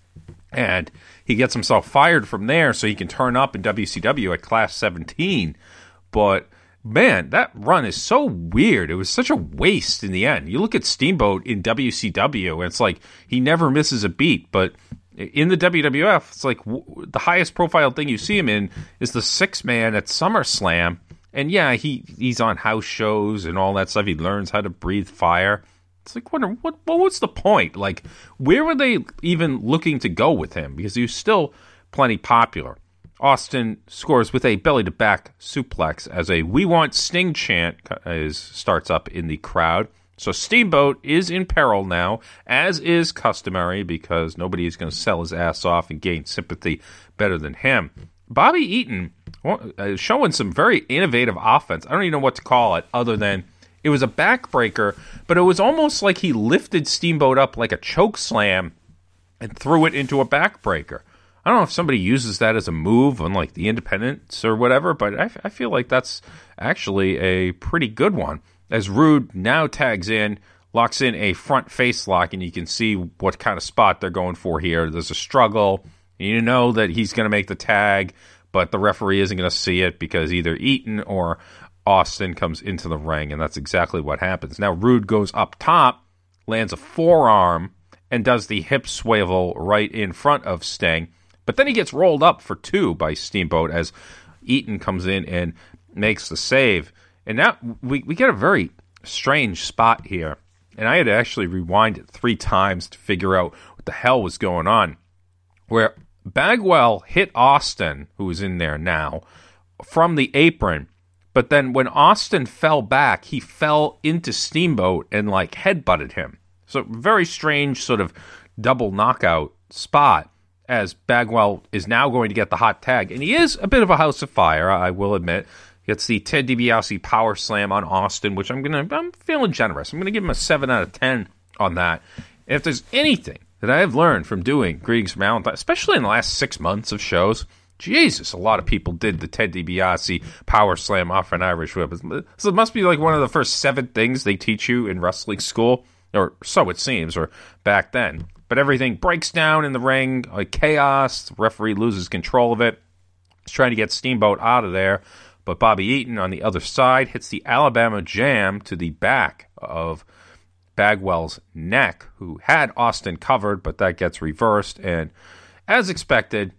And he gets himself fired from there so he can turn up in WCW at Class 17. But, man, that run is so weird. It was such a waste in the end. You look at Steamboat in WCW, and it's like he never misses a beat. But in the WWF, it's like the highest profile thing you see him in is the 6-man at SummerSlam. And, yeah, he's on house shows and all that stuff. He learns how to breathe fire. It's like, what's the point? Like, where were they even looking to go with him? Because he was still plenty popular. Austin scores with a belly-to-back suplex as a "We Want Sting" chant starts up in the crowd. So Steamboat is in peril now, as is customary, because nobody is going to sell his ass off and gain sympathy better than him. Bobby Eaton showing some very innovative offense. I don't even know what to call it other than it was a backbreaker, but it was almost like he lifted Steamboat up like a choke slam and threw it into a backbreaker. I don't know if somebody uses that as a move on like the Independents or whatever, but I feel like that's actually a pretty good one. As Rude now tags in, locks in a front face lock, and you can see what kind of spot they're going for here. There's a struggle. You know that he's going to make the tag, but the referee isn't going to see it because either Eaton or Austin comes into the ring, and that's exactly what happens. Now Rude goes up top, lands a forearm, and does the hip swivel right in front of Sting. But then he gets rolled up for 2 by Steamboat as Eaton comes in and makes the save. And now we get a very strange spot here. And I had to actually rewind it 3 times to figure out what the hell was going on. Where Bagwell hit Austin, who is in there now, from the apron. But then when Austin fell back, he fell into Steamboat and like headbutted him. So very strange sort of double knockout spot as Bagwell is now going to get the hot tag. And he is a bit of a house of fire, I will admit. He gets the Ted DiBiase power slam on Austin, which I'm feeling generous. I'm going to give him a 7 out of 10 on that. And if there's anything that I have learned from doing Greetings from Valentine, especially in the last 6 months of shows, Jesus, a lot of people did the Ted DiBiase power slam off an Irish whip. So it must be like one of the first 7 things they teach you in wrestling school, or so it seems, or back then. But everything breaks down in the ring, like chaos. The referee loses control of it. He's trying to get Steamboat out of there. But Bobby Eaton on the other side hits the Alabama Jam to the back of Bagwell's neck, who had Austin covered, but that gets reversed. And as expected,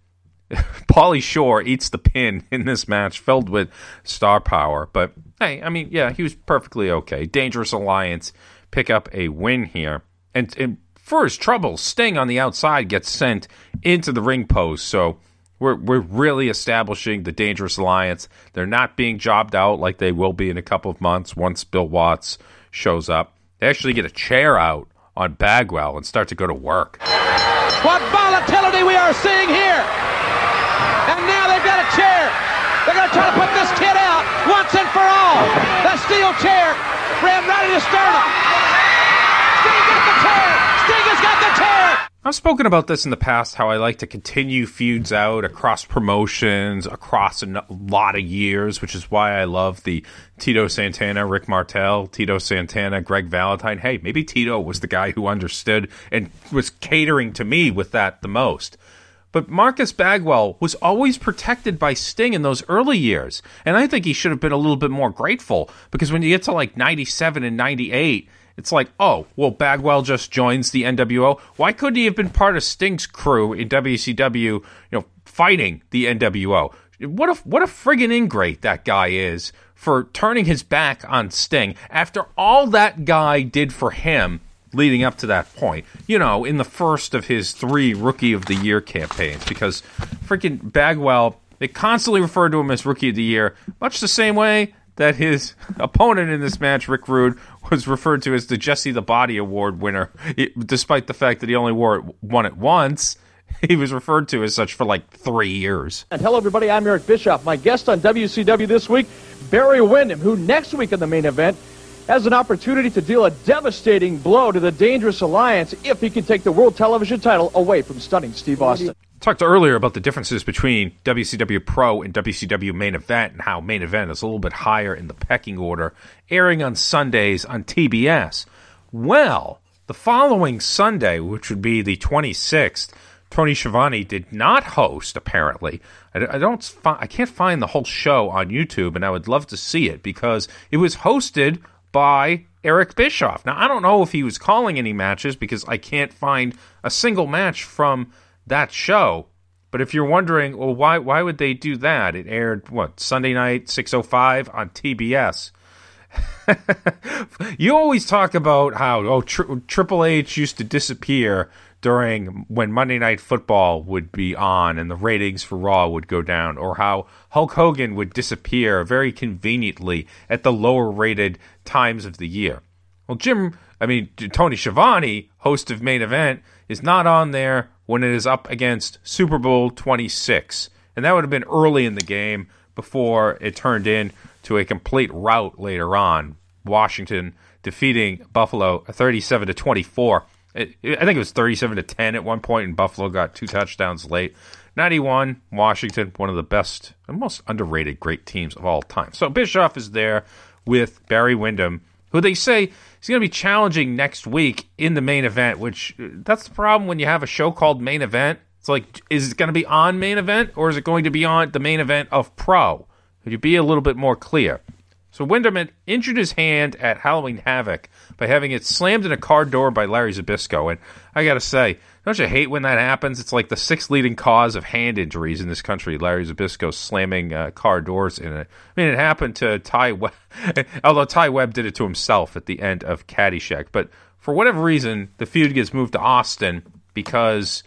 Pauly Shore eats the pin in this match filled with star power. But, hey, I mean, yeah, he was perfectly okay. Dangerous Alliance pick up a win here. And for his trouble, Sting on the outside gets sent into the ring post. So we're really establishing the Dangerous Alliance. They're not being jobbed out like they will be in a couple of months once Bill Watts shows up. They actually get a chair out on Bagwell and start to go to work. What volatility we are seeing here! And now they've got a chair. They're going to try to put this kid out once and for all. The steel chair rammed right in his sternum. Sting got the chair. Sting has got the chair. I've spoken about this in the past, how I like to continue feuds out across promotions, across a lot of years, which is why I love the Tito Santana, Rick Martel, Tito Santana, Greg Valentine. Hey, maybe Tito was the guy who understood and was catering to me with that the most. But Marcus Bagwell was always protected by Sting in those early years. And I think he should have been a little bit more grateful, because when you get to like 97 and 98, it's like, oh, well, Bagwell just joins the NWO. Why couldn't he have been part of Sting's crew in WCW, fighting the NWO? What a friggin' ingrate that guy is for turning his back on Sting after all that guy did for him leading up to that point, in the first of his 3 Rookie of the Year campaigns, because freaking Bagwell, they constantly refer to him as Rookie of the Year, much the same way that his opponent in this match, Rick Rude, was referred to as the Jesse the Body Award winner, despite the fact that he only won it once. He was referred to as such for like 3 years. And hello, everybody. I'm Eric Bischoff. My guest on WCW this week, Barry Windham, who next week in the main event has an opportunity to deal a devastating blow to the Dangerous Alliance if he can take the World Television title away from stunning Steve Austin. Talked earlier about the differences between WCW Pro and WCW Main Event, and how Main Event is a little bit higher in the pecking order, airing on Sundays on TBS. Well, the following Sunday, which would be the 26th, Tony Schiavone did not host, apparently. I can't find the whole show on YouTube, and I would love to see it because it was hosted by Eric Bischoff. Now, I don't know if he was calling any matches because I can't find a single match from that show. But if you're wondering, well, why would they do that? It aired, Sunday night, 6:05 on TBS. You always talk about how Triple H used to disappear during when Monday Night Football would be on and the ratings for Raw would go down, or how Hulk Hogan would disappear very conveniently at the lower rated times of the year. Well, Tony Schiavone, host of Main Event, is not on there when it is up against Super Bowl 26. And that would have been early in the game before it turned into a complete rout later on. Washington defeating Buffalo 37-24. I think it was 37-10 at one point, and Buffalo got 2 touchdowns late. 91, Washington, one of the best and most underrated great teams of all time. So Bischoff is there with Barry Windham, who they say is going to be challenging next week in the Main Event, which that's the problem when you have a show called Main Event. It's like, is it going to be on Main Event, or is it going to be on the Main Event of Pro? Could you be a little bit more clear? So Windham had injured his hand at Halloween Havoc by having it slammed in a car door by Larry Zbyszko. And I got to say, don't you hate when that happens? It's like the 6th leading cause of hand injuries in this country, Larry Zbyszko slamming car doors in it. I mean, it happened to Ty Webb, although Ty Webb did it to himself at the end of Caddyshack. But for whatever reason, the feud gets moved to Austin because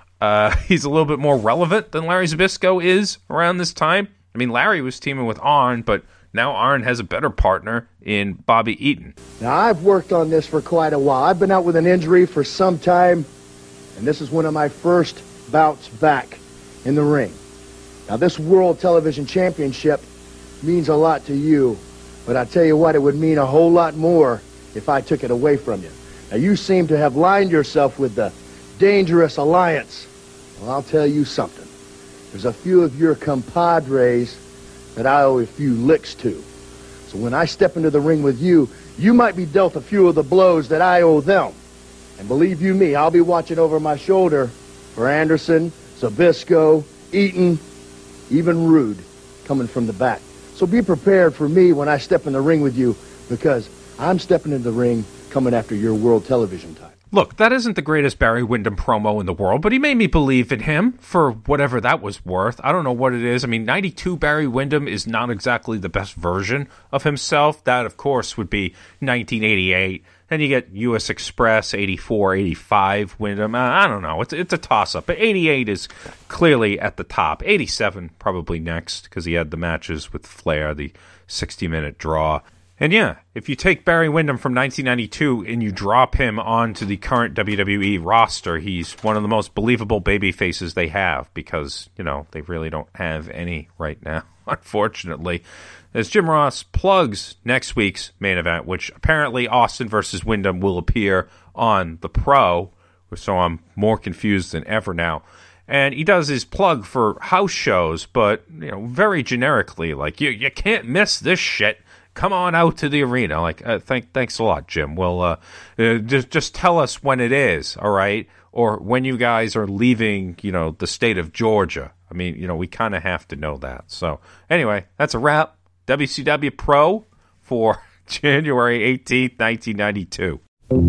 he's a little bit more relevant than Larry Zbyszko is around this time. I mean, Larry was teaming with Arn, but now Arn has a better partner in Bobby Eaton. Now, I've worked on this for quite a while. I've been out with an injury for some time, and this is one of my first bouts back in the ring. Now, this World Television Championship means a lot to you, but I tell you what, it would mean a whole lot more if I took it away from you. Now, you seem to have lined yourself with the Dangerous Alliance. Well, I'll tell you something. There's a few of your compadres that I owe a few licks to. So when I step into the ring with you, you might be dealt a few of the blows that I owe them. And believe you me, I'll be watching over my shoulder for Anderson, Zbyszko, Eaton, even Rude coming from the back. So be prepared for me when I step in the ring with you, because I'm stepping in the ring coming after your World Television title. Look, that isn't the greatest Barry Windham promo in the world, but he made me believe in him for whatever that was worth. I don't know what it is. I mean, 92 Barry Windham is not exactly the best version of himself. That, of course, would be 1988. Then you get U.S. Express, 84, 85 Windham. I don't know. It's a toss-up. But 88 is clearly at the top. 87 probably next, because he had the matches with Flair, the 60-minute draw. And yeah, if you take Barry Windham from 1992 and you drop him onto the current WWE roster, he's one of the most believable baby faces they have, because, they really don't have any right now, unfortunately. As Jim Ross plugs next week's Main Event, which apparently Austin versus Windham will appear on the Pro, so I'm more confused than ever now. And he does his plug for house shows, but, very generically, like, you can't miss this shit. Come on out to the arena. Like, thanks a lot, Jim. Well, just tell us when it is, all right? Or when you guys are leaving, the state of Georgia. I mean, we kind of have to know that. So, anyway, that's a wrap. WCW Pro for January 18th, 1992.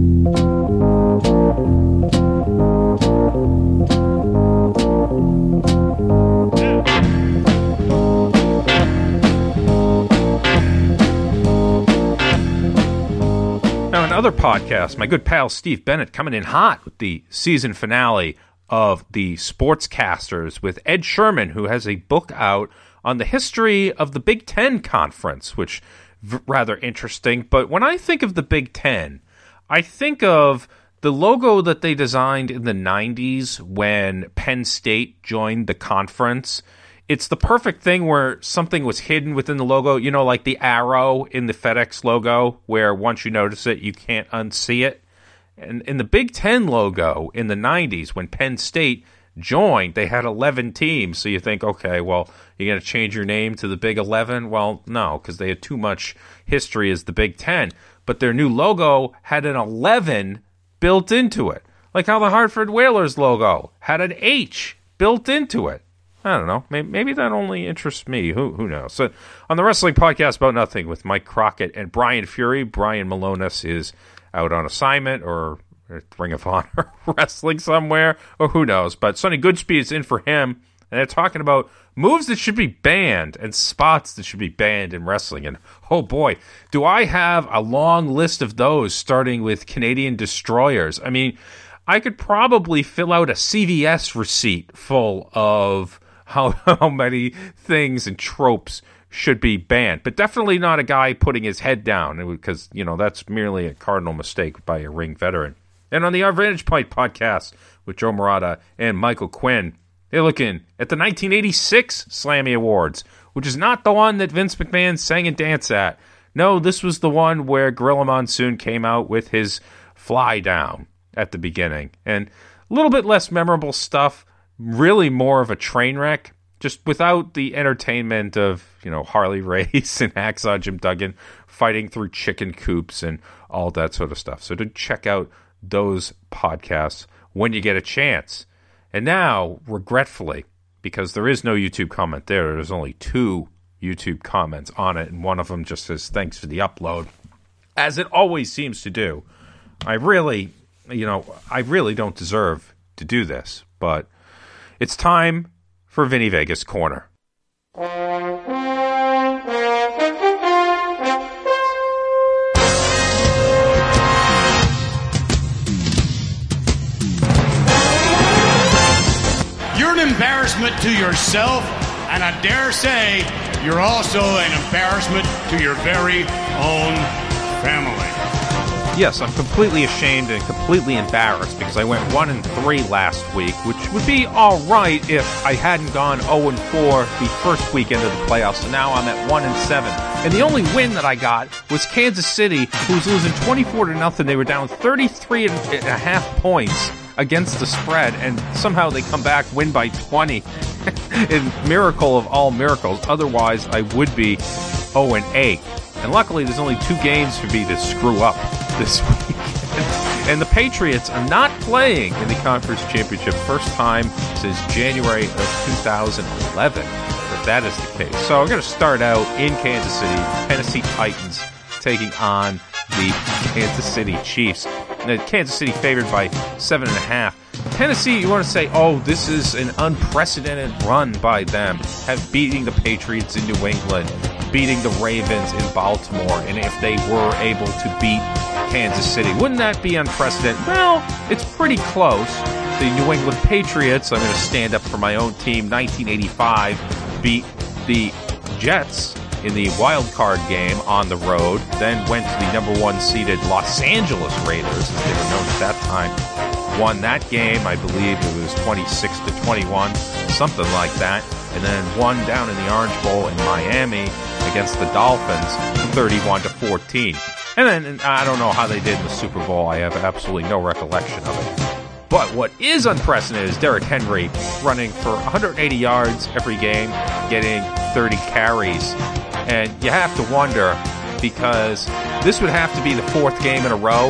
Other podcasts, my good pal Steve Bennett coming in hot with the season finale of the Sportscasters with Ed Sherman, who has a book out on the history of the Big Ten Conference, which rather interesting. But when I think of the Big Ten, I think of the logo that they designed in the 90s when Penn State joined the conference. It's the perfect thing where something was hidden within the logo, like the arrow in the FedEx logo, where once you notice it, you can't unsee it. And in the Big Ten logo in the 90s, when Penn State joined, they had 11 teams. So you think, okay, well, you're going to change your name to the Big 11? Well, no, because they had too much history as the Big Ten. But their new logo had an 11 built into it. Like how the Hartford Whalers logo had an H built into it. I don't know. Maybe that only interests me. Who knows? So on the Wrestling Podcast About Nothing with Mike Crockett and Brian Fury, Brian Malonis is out on assignment or Ring of Honor wrestling somewhere, or who knows. But Sonny Goodspeed is in for him, and they're talking about moves that should be banned and spots that should be banned in wrestling. And oh boy, do I have a long list of those, starting with Canadian Destroyers. I mean, I could probably fill out a CVS receipt full of how many things and tropes should be banned, but definitely not a guy putting his head down, because, you know, that's merely a cardinal mistake by a ring veteran. And on the Our Vantage Point podcast with Joe Murata and Michael Quinn, they're looking at the 1986 Slammy Awards, which is not the one that Vince McMahon sang and danced at. No, this was the one where Gorilla Monsoon came out with his fly down at the beginning. And a little bit less memorable stuff, really more of a train wreck, just without the entertainment of, you know, Harley Race and Hacksaw Jim Duggan fighting through chicken coops and all that sort of stuff. So to check out those podcasts when you get a chance. And now, regretfully, because there is no YouTube comment there's only 2 YouTube comments on it, and one of them just says, thanks for the upload, as it always seems to do. I really don't deserve to do this, but it's time for Vinny Vegas Corner. You're an embarrassment to yourself, and I dare say you're also an embarrassment to your very own family. Yes, I'm completely ashamed and completely embarrassed because I went 1-3 last week, which would be all right if I hadn't gone 0-4 the first weekend of the playoffs. So now I'm at 1-7. And the only win that I got was Kansas City, who was losing 24-0. They were down 33.5 points against the spread, and somehow they come back, win by 20. In miracle of all miracles. Otherwise, I would be 0-8. And luckily, there's only 2 games for me to screw up this week. And the Patriots are not playing in the Conference Championship first time since January of 2011 that is the case. So we're going to start out in Kansas City. Tennessee Titans taking on the Kansas City Chiefs. Kansas City favored by 7.5. Tennessee, you want to say, oh, this is an unprecedented run by them, beating the Patriots in New England, beating the Ravens in Baltimore, and if they were able to beat Kansas City, wouldn't that be unprecedented? Well, it's pretty close. The New England Patriots, I'm going to stand up for my own team, 1985, beat the Jets in the wild card game on the road, then went to the number 1 seeded Los Angeles Raiders, as they were known at that time, won that game. I believe it was 26-21, something like that, and then won down in the Orange Bowl in Miami against the Dolphins 31-14. And then I don't know how they did in the Super Bowl. I have absolutely no recollection of it. But what is unprecedented is Derrick Henry running for 180 yards every game, getting 30 carries. And you have to wonder, because this would have to be the 4th game in a row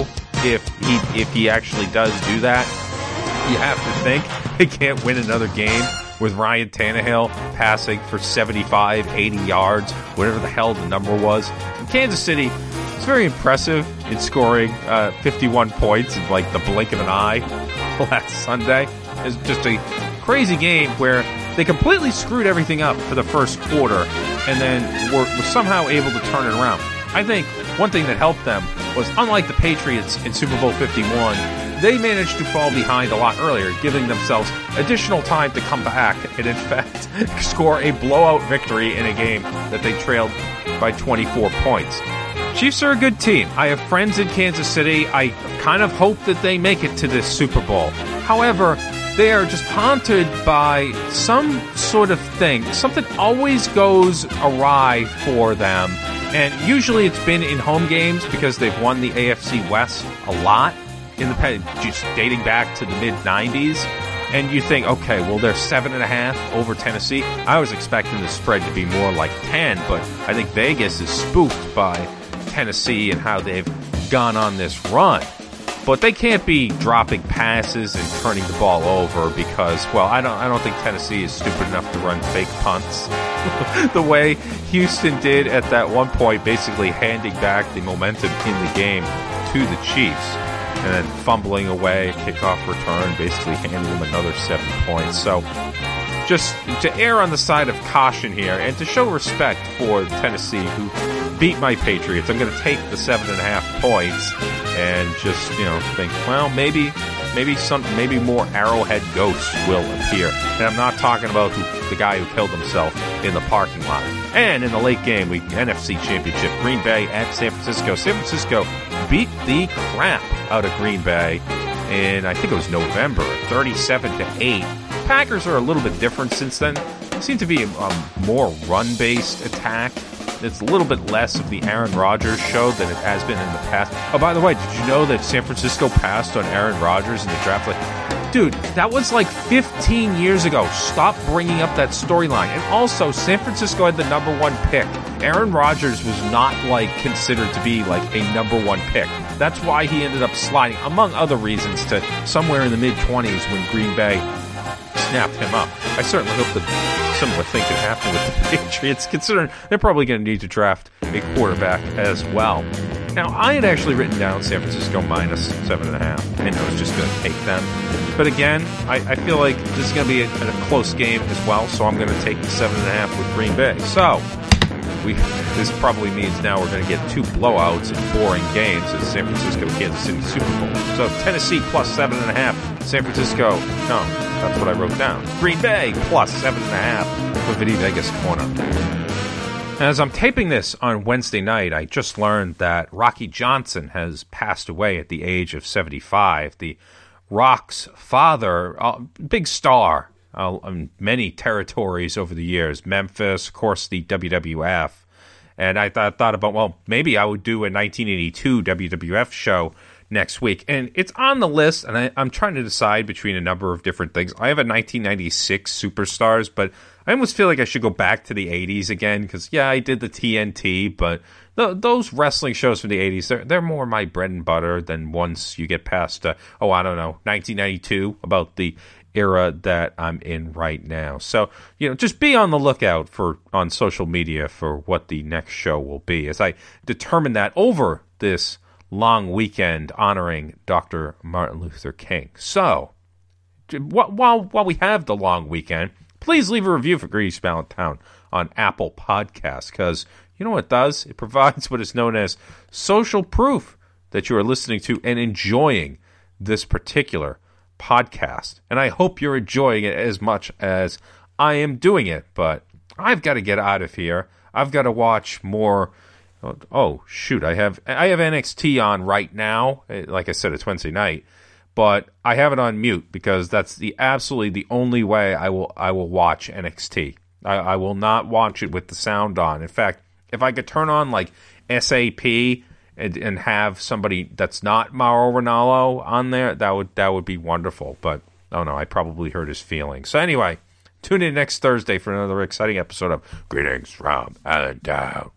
if he actually does do that. You have to think they can't win another game with Ryan Tannehill passing for 75, 80 yards, whatever the hell the number was. In Kansas City, it's very impressive in scoring 51 points in like the blink of an eye last Sunday. It's just a crazy game where they completely screwed everything up for the first quarter and then were somehow able to turn it around. I think one thing that helped them was, unlike the Patriots in Super Bowl 51, they managed to fall behind a lot earlier, giving themselves additional time to come back and, in fact, score a blowout victory in a game that they trailed by 24 points. Chiefs are a good team. I have friends in Kansas City. I kind of hope that they make it to this Super Bowl. However, they are just haunted by some sort of thing. Something always goes awry for them. And usually it's been in home games because they've won the AFC West a lot, in the just dating back to the mid-90s. And you think, okay, well, they're 7.5 over Tennessee. I was expecting the spread to be more like 10, but I think Vegas is spooked by Tennessee and how they've gone on this run. But they can't be dropping passes and turning the ball over because, well, I don't think Tennessee is stupid enough to run fake punts the way Houston did at that one point, basically handing back the momentum in the game to the Chiefs and then fumbling away, kickoff return, basically handing them another 7 points. So just to err on the side of caution here and to show respect for Tennessee, who beat my Patriots, I'm going to take the 7.5 points and just, think, well, maybe more Arrowhead ghosts will appear. And I'm not talking about the guy who killed himself in the parking lot. And in the late game, NFC Championship, Green Bay at San Francisco. San Francisco beat the crap out of Green Bay in, I think it was November, 37-8. Packers are a little bit different since then. It seemed to be a more run-based attack. It's a little bit less of the Aaron Rodgers show than it has been in the past. Oh, by the way, did you know that San Francisco passed on Aaron Rodgers in the draft? Dude, that was like 15 years ago. Stop bringing up that storyline. And also, San Francisco had the #1 pick. Aaron Rodgers was not considered to be a #1 pick. That's why he ended up sliding, among other reasons, to somewhere in the mid-20s when Green Bay snapped him up. I certainly hope that similar thing could happen with the Patriots, considering they're probably going to need to draft a quarterback as well. Now, I had actually written down San Francisco minus 7.5, and I was just going to take them. But again, I feel like this is going to be a close game as well, so I'm going to take the 7.5 with Green Bay. So, this probably means now we're going to get 2 blowouts and boring games at San Francisco-Kansas City Super Bowl. So, Tennessee plus 7.5, San Francisco, no, that's what I wrote down. Green Bay plus 7.5 with Vinny Vegas Corner. As I'm taping this on Wednesday night, I just learned that Rocky Johnson has passed away at the age of 75. The Rock's father, big star in many territories over the years, Memphis, of course, the WWF. And I thought about, well, maybe I would do a 1982 WWF show next week. And it's on the list, and I'm trying to decide between a number of different things. I have a 1996 Superstars, but I almost feel like I should go back to the 80s again, because, yeah, I did the TNT, but those wrestling shows from the 80s, they're more my bread and butter than once you get past, 1992, about the era that I'm in right now. So, just be on the lookout on social media for what the next show will be, as I determine that over this long weekend honoring Dr. Martin Luther King. So, while we have the long weekend, please leave a review for Grease Valentine on Apple Podcasts, because you know what it does? It provides what is known as social proof that you are listening to and enjoying this particular podcast. And I hope you're enjoying it as much as I am doing it, but I've got to get out of here. I've got to watch more. Oh, shoot. I have NXT on right now. Like I said, it's Wednesday night. But I have it on mute because that's absolutely the only way I will watch NXT. I will not watch it with the sound on. In fact, if I could turn on SAP and have somebody that's not Mauro Ranallo on there, that would be wonderful. But oh no, I probably hurt his feelings. So anyway, tune in next Thursday for another exciting episode of Greetings from Allentown.